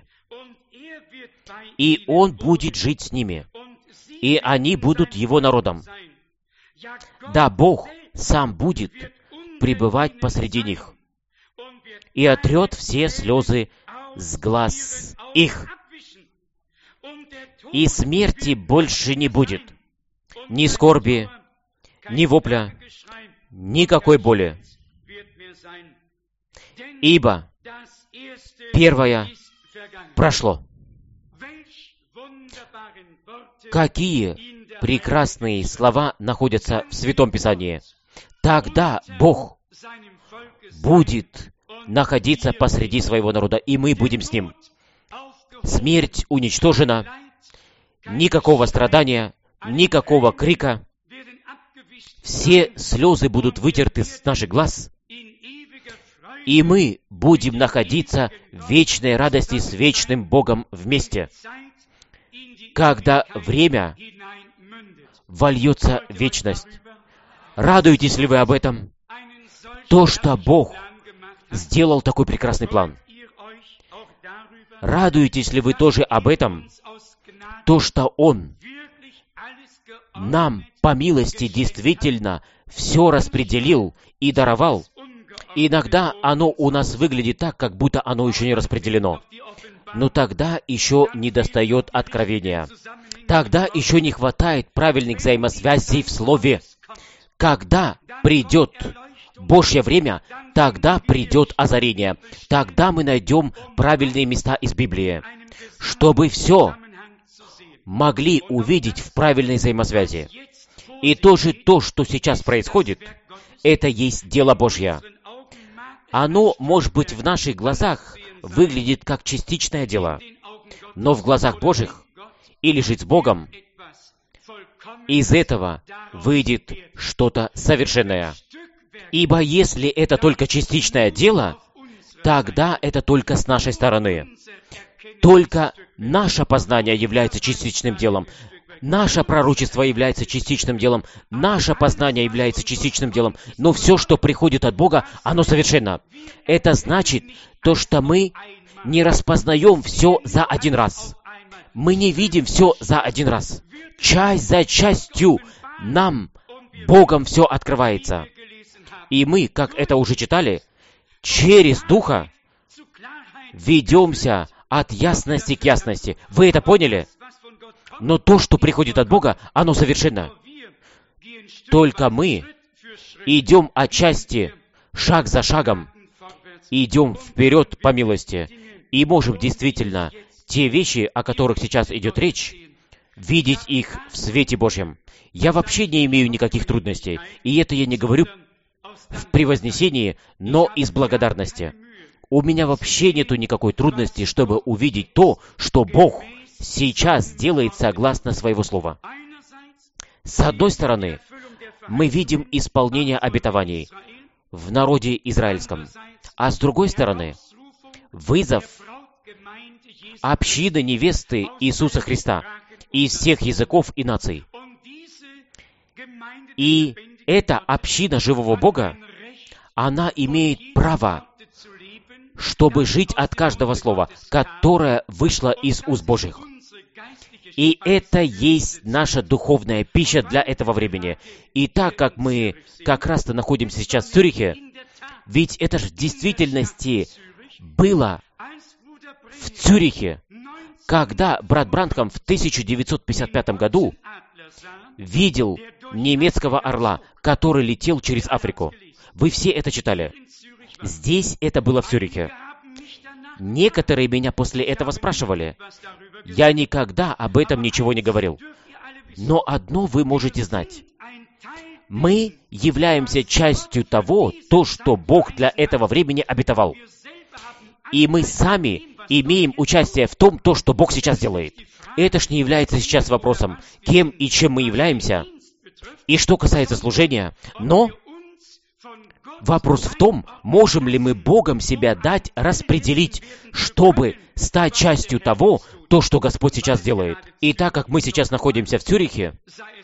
и Он будет жить с ними, и они будут Его народом. Да, Бог сам будет пребывать посреди них, и отрет все слезы с глаз их, и смерти больше не будет, ни скорби, ни вопля, никакой боли, ибо первое прошло». Какие прекрасные слова находятся в Святом Писании. Тогда Бог будет находиться посреди своего народа, и мы будем с Ним. Смерть уничтожена, никакого страдания, никакого крика. Все слезы будут вытерты с наших глаз, и мы будем находиться в вечной радости с вечным Богом вместе, когда время вольется в вечность. Радуетесь ли вы об этом? То, что Бог сделал такой прекрасный план. Радуетесь ли вы тоже об этом? То, что Он нам по милости действительно все распределил и даровал. Иногда оно у нас выглядит так, как будто оно еще не распределено. Но тогда еще недостает откровения. Тогда еще не хватает правильных взаимосвязей в Слове. Когда придет Божье время, тогда придет озарение. Тогда мы найдем правильные места из Библии, чтобы все могли увидеть в правильной взаимосвязи. И тоже то, что сейчас происходит, это есть дело Божье. Оно, может быть, в наших глазах выглядит как частичное дело, но в глазах Божьих или жить с Богом, из этого выйдет что-то совершенное. Ибо если это только частичное дело, тогда это только с нашей стороны. Только наше познание является частичным делом. Наше пророчество является частичным делом. Наше познание является частичным делом. Но все, что приходит от Бога, оно совершенно. Это значит то, что мы не распознаем все за один раз. Мы не видим все за один раз. Часть за частью нам Богом все открывается. И мы, как это уже читали, через Духа ведемся от ясности к ясности. Вы это поняли? Но то, что приходит от Бога, оно совершенно. Только мы идем отчасти, шаг за шагом, идем вперед по милости, и можем действительно те вещи, о которых сейчас идет речь, видеть их в свете Божьем. Я вообще не имею никаких трудностей, и это я не говорю в превознесении, но из благодарности. У меня вообще нету никакой трудности, чтобы увидеть то, что Бог сейчас делает согласно Своего Слова. С одной стороны, мы видим исполнение обетований в народе израильском, а с другой стороны, вызов общины невесты Иисуса Христа из всех языков и наций. И эта община живого Бога, она имеет право, чтобы жить от каждого слова, которое вышло из уст Божьих. И это есть наша духовная пища для этого времени. И так как мы как раз-то находимся сейчас в Цюрихе, ведь это же в действительности было в Цюрихе, когда брат Бранхам в 1955 году видел немецкого орла, который летел через Африку. Вы все это читали. Здесь это было в Цюрихе. Некоторые меня после этого спрашивали. Я никогда об этом ничего не говорил. Но одно вы можете знать. Мы являемся частью того, что Бог для этого времени обетовал. И мы сами имеем участие в том, что Бог сейчас делает. Это ж не является сейчас вопросом, кем и чем мы являемся. И что касается служения, но вопрос в том, можем ли мы Богом себя дать, распределить, чтобы стать частью того, что Господь сейчас делает. И так как мы сейчас находимся в Цюрихе,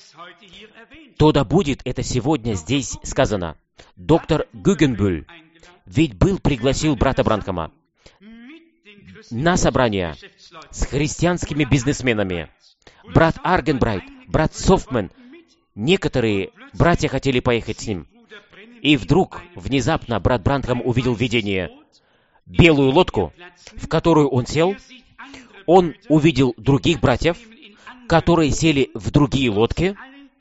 то да будет это сегодня здесь сказано. Доктор Гюгенбюль ведь пригласил брата Бранхама на собрание с христианскими бизнесменами. Брат Аргенбрайт, брат Софтман, некоторые братья хотели поехать с ним. И вдруг, внезапно, брат Бранхам увидел видение. Белую лодку, в которую он сел. Он увидел других братьев, которые сели в другие лодки,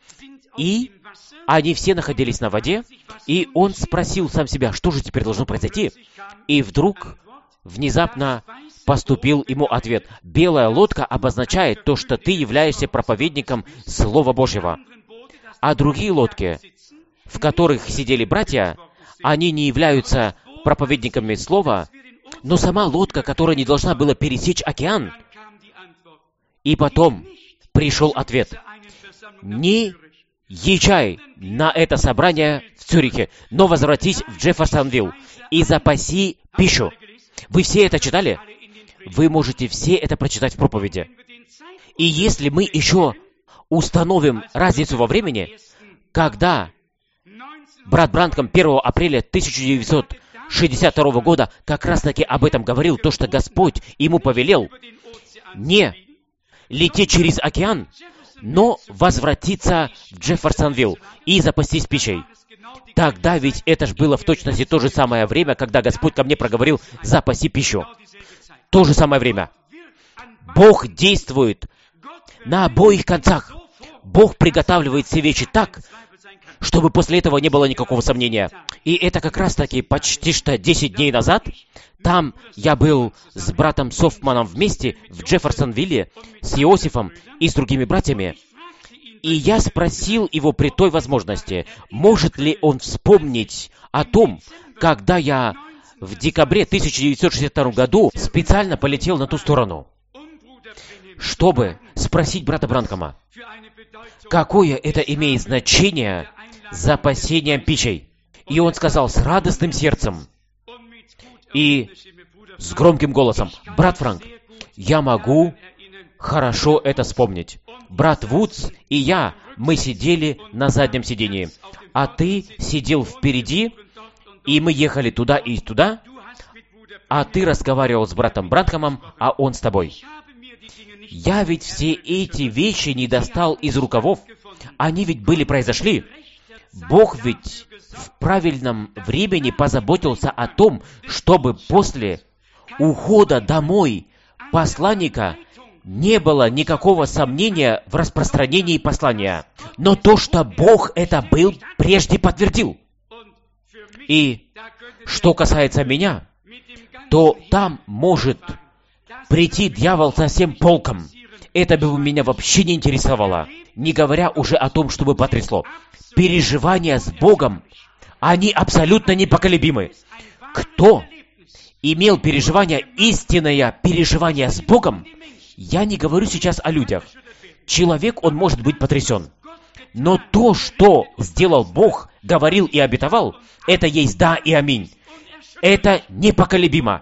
и они все находились на воде, и он спросил сам себя, что же теперь должно произойти. И вдруг, внезапно, поступил ему ответ. Белая лодка обозначает то, что ты являешься проповедником Слова Божьего. А другие лодки, в которых сидели братья, они не являются проповедниками Слова, но сама лодка, которая не должна была пересечь океан. И потом пришел ответ. Не езжай на это собрание в Цюрихе, но возвратись в Джефферсонвилл и запаси пищу. Вы все это читали? Вы можете все это прочитать в проповеди. И если мы еще установим разницу во времени, когда брат Бранхам 1 апреля 1962 года как раз-таки об этом говорил, то, что Господь ему повелел не лететь через океан, но возвратиться в Джефферсонвилл и запастись пищей. Тогда ведь это ж было в точности то же самое время, когда Господь ко мне проговорил «запаси пищу». То же самое время. Бог действует на обоих концах. Бог приготавливает все вещи так, чтобы после этого не было никакого сомнения. И это как раз-таки почти что 10 дней назад. Там я был с братом Софтманом вместе в Джефферсонвилле, с Иосифом и с другими братьями. И я спросил его при той возможности, может ли он вспомнить о том, когда я в декабре 1962 году специально полетел на ту сторону, чтобы спросить брата Бранхама, какое это имеет значение запасением пищей. И он сказал с радостным сердцем и с громким голосом: «Брат Франк, я могу хорошо это вспомнить. Брат Вудс и я, мы сидели на заднем сидении, а ты сидел впереди, и мы ехали туда и туда, а ты разговаривал с братом Бранхамом, а он с тобой. Я ведь все эти вещи не достал из рукавов, они ведь произошли. Бог ведь в правильном времени позаботился о том, чтобы после ухода домой посланника не было никакого сомнения в распространении послания. Но то, что Бог это прежде подтвердил. И что касается меня, то там может прийти дьявол со всем полком. Это бы меня вообще не интересовало, не говоря уже о том, чтобы потрясло. Переживания с Богом, они абсолютно непоколебимы. Кто имел переживание, истинное переживание с Богом, я не говорю сейчас о людях. Человек, он может быть потрясен. Но то, что сделал Бог, говорил и обетовал, это есть да и аминь. Это непоколебимо.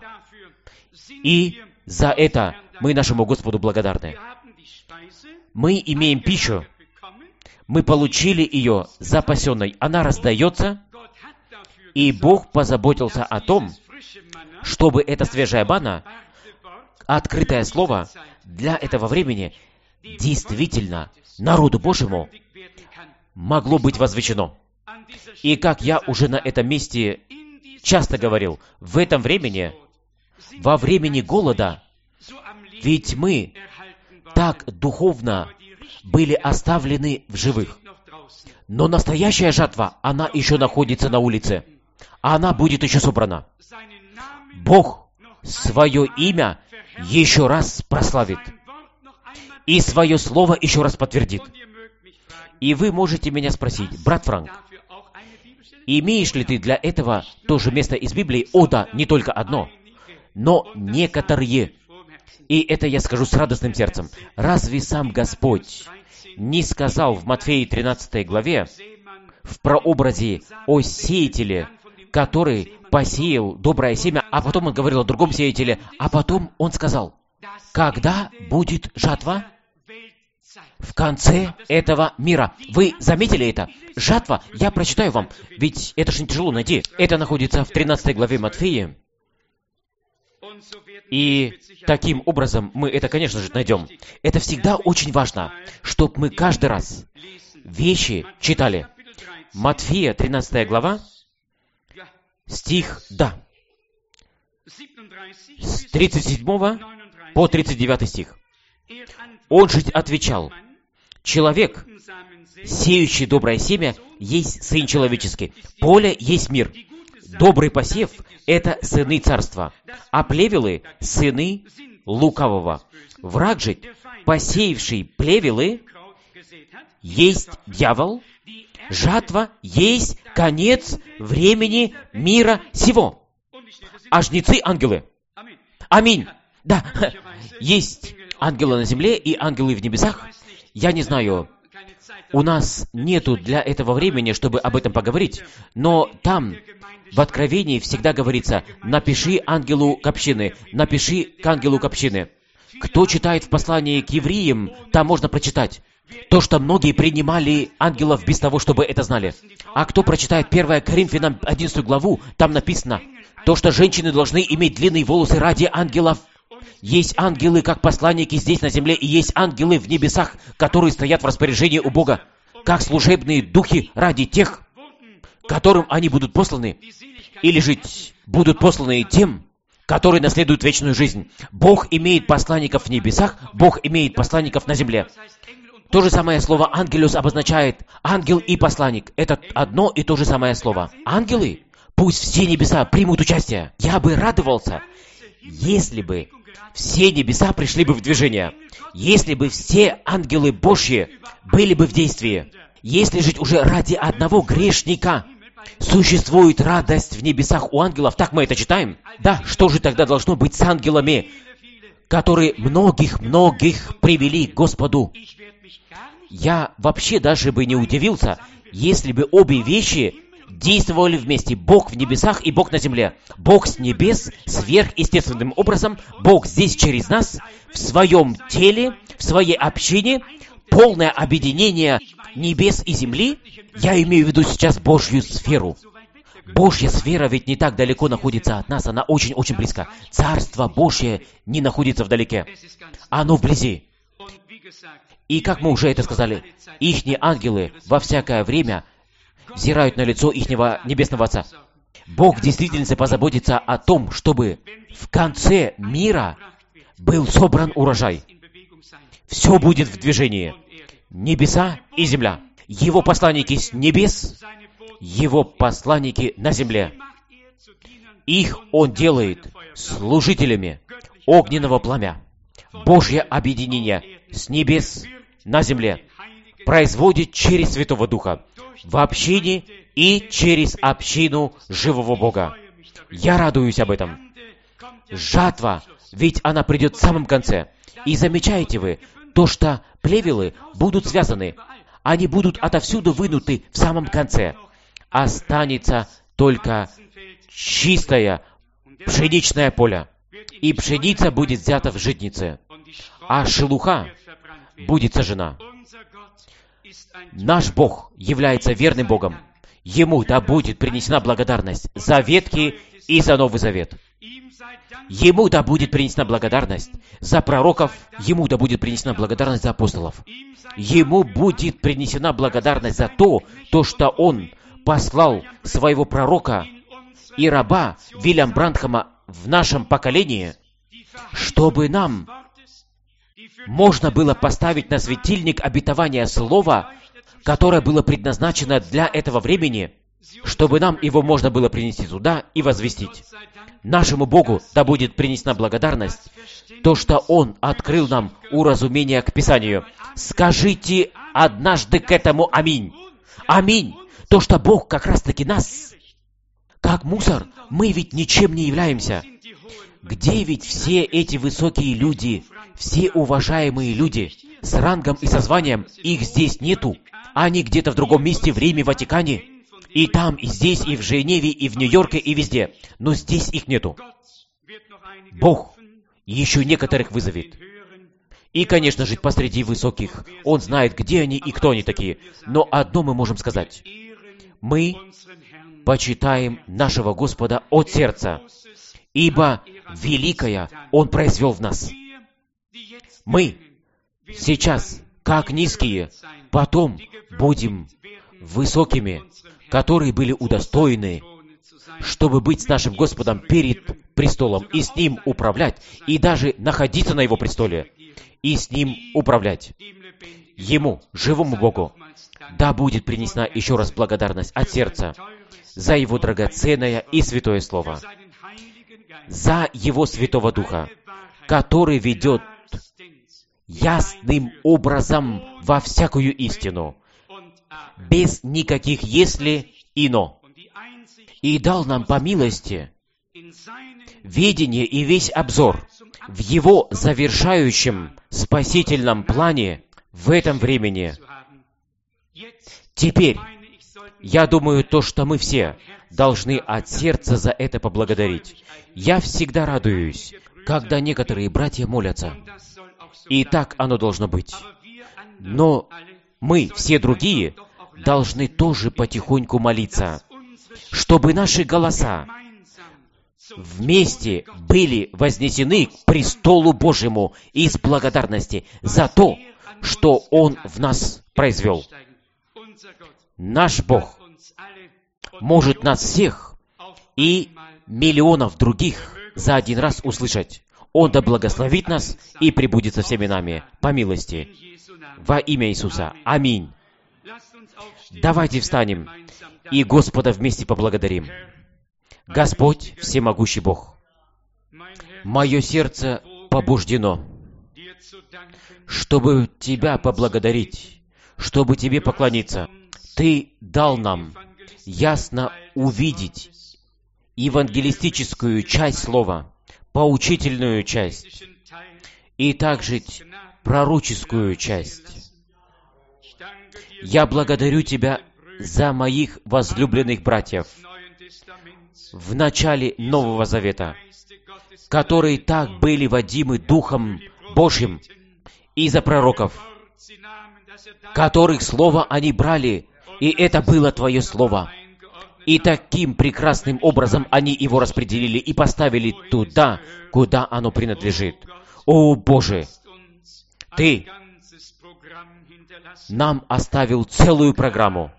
И за это мы нашему Господу благодарны. Мы имеем пищу. Мы получили ее запасенной. Она раздается, и Бог позаботился о том, чтобы эта свежая манна, открытое слово для этого времени, действительно народу Божьему могло быть возвещено. И как я уже на этом месте часто говорил, в этом времени, во времени голода, ведь мы так духовно были оставлены в живых. Но настоящая жатва, она еще находится на улице. Она будет еще собрана. Бог свое имя еще раз прославит. И свое слово еще раз подтвердит. И вы можете меня спросить, брат Франк, имеешь ли ты для этого тоже место из Библии? О да, не только одно, но некоторые. И это я скажу с радостным сердцем. Разве сам Господь не сказал в Матфея 13 главе, в прообразе о сеятеле, который посеял доброе семя, а потом он говорил о другом сеятеле, а потом он сказал, когда будет жатва? В конце этого мира. Вы заметили это? Жатва, я прочитаю вам, ведь это же не тяжело найти. Это находится в 13 главе Матфея. И таким образом мы это, конечно же, найдем. Это всегда очень важно, чтобы мы каждый раз вещи читали. Матфея, 13 глава, стих, да, с 37 по 39 стих. Он же отвечал, человек, сеющий доброе семя, есть сын человеческий. Поле есть мир. Добрый посев — это сыны царства, а плевелы — сыны лукавого. Враг же, посеявший плевелы, есть дьявол. Жатва есть конец времени мира сего. А жнецы — ангелы. Аминь. Да, есть ангелы на земле и ангелы в небесах. Я не знаю, у нас нету для этого времени, чтобы об этом поговорить, но там в Откровении всегда говорится, напиши ангелу к общины, напиши к ангелу к общины. Кто читает в послании к евреям, там можно прочитать то, что многие принимали ангелов без того, чтобы это знали. А кто прочитает 1 Коринфянам 11 главу, там написано, то, что женщины должны иметь длинные волосы ради ангелов. Есть ангелы, как посланники здесь на земле, и есть ангелы в небесах, которые стоят в распоряжении у Бога, как служебные духи ради тех, которым они будут посланы, или же будут посланы тем, которые наследуют вечную жизнь. Бог имеет посланников в небесах, Бог имеет посланников на земле. То же самое слово «ангелюс» обозначает ангел и посланник. Это одно и то же самое слово. Ангелы, пусть все небеса примут участие. Я бы радовался, если бы все небеса пришли бы в движение, если бы все ангелы Божьи были бы в действии, если жить уже ради одного грешника существует радость в небесах у ангелов, так мы это читаем. Да, что же тогда должно быть с ангелами, которые многих привели к Господу? Я вообще даже бы не удивился, если бы обе вещи действовали вместе. Бог в небесах и Бог на земле. Бог с небес сверхъестественным образом, Бог здесь через нас, в своем теле, в своей общине, полное объединение небес и земли. Я имею в виду сейчас Божью сферу. Божья сфера ведь не так далеко находится от нас, она очень-очень близко. Царство Божье не находится вдалеке, оно вблизи. И как мы уже это сказали, ихние ангелы во всякое время взирают на лицо ихнего Небесного Отца. Бог в действительности позаботится о том, чтобы в конце мира был собран урожай. Все будет в движении. Небеса и земля. Его посланники с небес, Его посланники на земле. Их Он делает служителями огненного пламя. Божье объединение с небес на земле производит через Святого Духа в общине и через общину живого Бога. Я радуюсь об этом. Жатва, ведь она придет в самом конце. И замечаете вы, то, что плевелы будут связаны, они будут отовсюду вынуты в самом конце. Останется только чистое пшеничное поле. И пшеница будет взята в житнице, а шелуха будет сожжена. Наш Бог является верным Богом. Ему да будет принесена благодарность за Ветхий и за Новый Завет. Ему да будет принесена благодарность за пророков, Ему да будет принесена благодарность за апостолов. Ему будет принесена благодарность за то, что Он послал своего пророка и раба Вильям Брандхама в нашем поколении, чтобы нам можно было поставить на светильник обетования Слова, которое было предназначено для этого времени, чтобы нам его можно было принести туда и возвестить. Нашему Богу да будет принесена благодарность, то, что Он открыл нам уразумение к Писанию. Скажите однажды к этому аминь. Аминь. То, что Бог как раз-таки нас, как мусор, мы ведь ничем не являемся. Где ведь все эти высокие люди, все уважаемые люди с рангом и со званием? Их здесь нету. Они где-то в другом месте, в Риме, в Ватикане. И там, и здесь, и в Женеве, и в Нью-Йорке, и везде. Но здесь их нету. Бог еще некоторых вызовет. И, конечно же, посреди высоких. Он знает, где они и кто они такие. Но одно мы можем сказать. Мы почитаем нашего Господа от сердца, ибо великое Он произвел в нас. Мы сейчас, как низкие, потом будем высокими, которые были удостоены, чтобы быть с нашим Господом перед престолом и с Ним управлять, и даже находиться на Его престоле, и с Ним управлять. Ему, живому Богу, да будет принесена еще раз благодарность от сердца за Его драгоценное и святое Слово, за Его Святого Духа, который ведет ясным образом во всякую истину, без никаких «если» и «но». И дал нам по милости видение и весь обзор в Его завершающем спасительном плане в этом времени. Теперь, я думаю, то, что мы все должны от сердца за это поблагодарить. Я всегда радуюсь, когда некоторые братья молятся. И так оно должно быть. Но мы, все другие, должны тоже потихоньку молиться, чтобы наши голоса вместе были вознесены к престолу Божьему из благодарности за то, что Он в нас произвел. Наш Бог может нас всех и миллионов других за один раз услышать. Он да благословит нас и пребудет со всеми нами по милости. Во имя Иисуса. Аминь. Давайте встанем и Господа вместе поблагодарим. Господь, всемогущий Бог, мое сердце побуждено, чтобы Тебя поблагодарить, чтобы Тебе поклониться. Ты дал нам ясно увидеть евангелистическую часть Слова, поучительную часть и также пророческую часть. Я благодарю Тебя за моих возлюбленных братьев в начале Нового Завета, которые так были водимы Духом Божьим, и за пророков, которых Слово они брали, и это было Твое Слово. И таким прекрасным образом они его распределили и поставили туда, куда оно принадлежит. О, Боже! Ты нам оставил целую программу.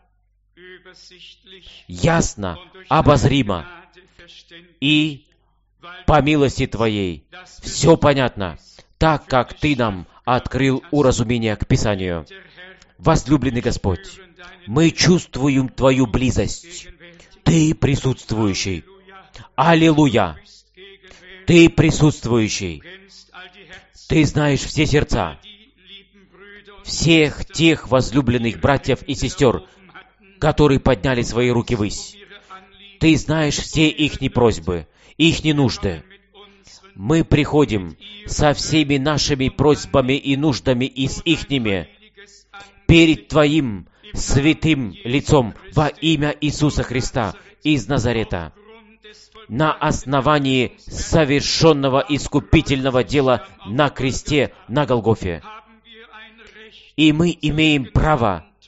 Ясно, обозримо. И по милости Твоей все понятно, так как Ты нам открыл уразумение к Писанию. Возлюбленный Господь, мы чувствуем Твою близость. Ты присутствующий. Аллилуйя! Ты присутствующий. Ты знаешь все сердца всех тех возлюбленных братьев и сестер, которые подняли свои руки ввысь. Ты знаешь все ихни просьбы, ихни нужды. Мы приходим со всеми нашими просьбами и нуждами и с ихними перед Твоим святым лицом во имя Иисуса Христа из Назарета, на основании совершенного искупительного дела на кресте на Голгофе. И мы имеем право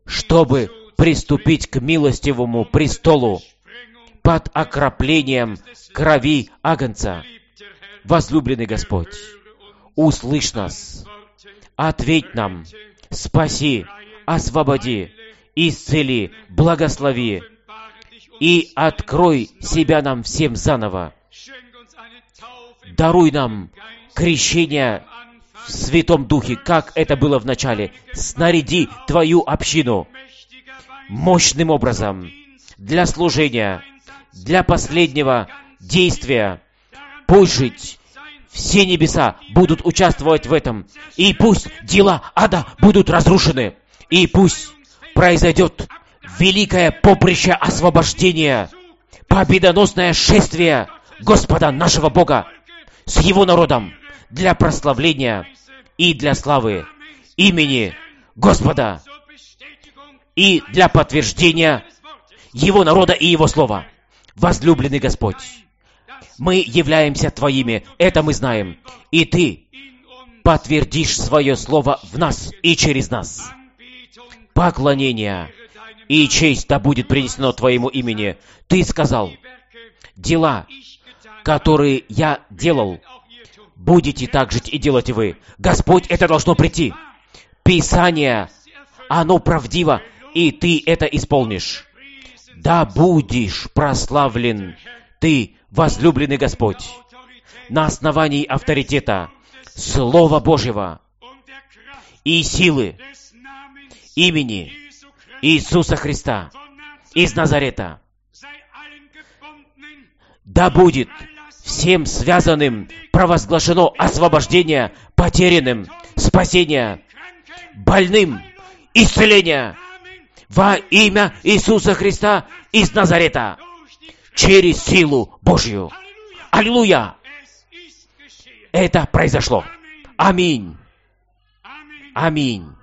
чтобы приступить к милостивому престолу под окроплением крови Агнца. Возлюбленный Господь, услышь нас, ответь нам, спаси, освободи, исцели, благослови и открой себя нам всем заново. Даруй нам крещение в Святом Духе, как это было в начале. Снаряди Твою общину мощным образом для служения, для последнего действия. Пусть жить все небеса будут участвовать в этом, и пусть дела ада будут разрушены, и пусть произойдет великое поприще освобождения, победоносное шествие Господа нашего Бога с Его народом для прославления и для славы имени Господа и для подтверждения Его народа и Его слова. Возлюбленный Господь, мы являемся Твоими, это мы знаем, и Ты подтвердишь свое слово в нас и через нас. Поклонение и честь да будет принесено Твоему имени. Ты сказал, дела, которые я делал, будете так жить и делать и вы. Господь, это должно прийти. Писание, оно правдиво, и Ты это исполнишь. Да будешь прославлен Ты, возлюбленный Господь, на основании авторитета Слова Божьего и силы имени Иисуса Христа из Назарета. Да будет всем связанным провозглашено освобождение, потерянным спасение, больным исцеление во имя Иисуса Христа из Назарета через силу Божью. Аллилуйя! Это произошло. Аминь. Аминь.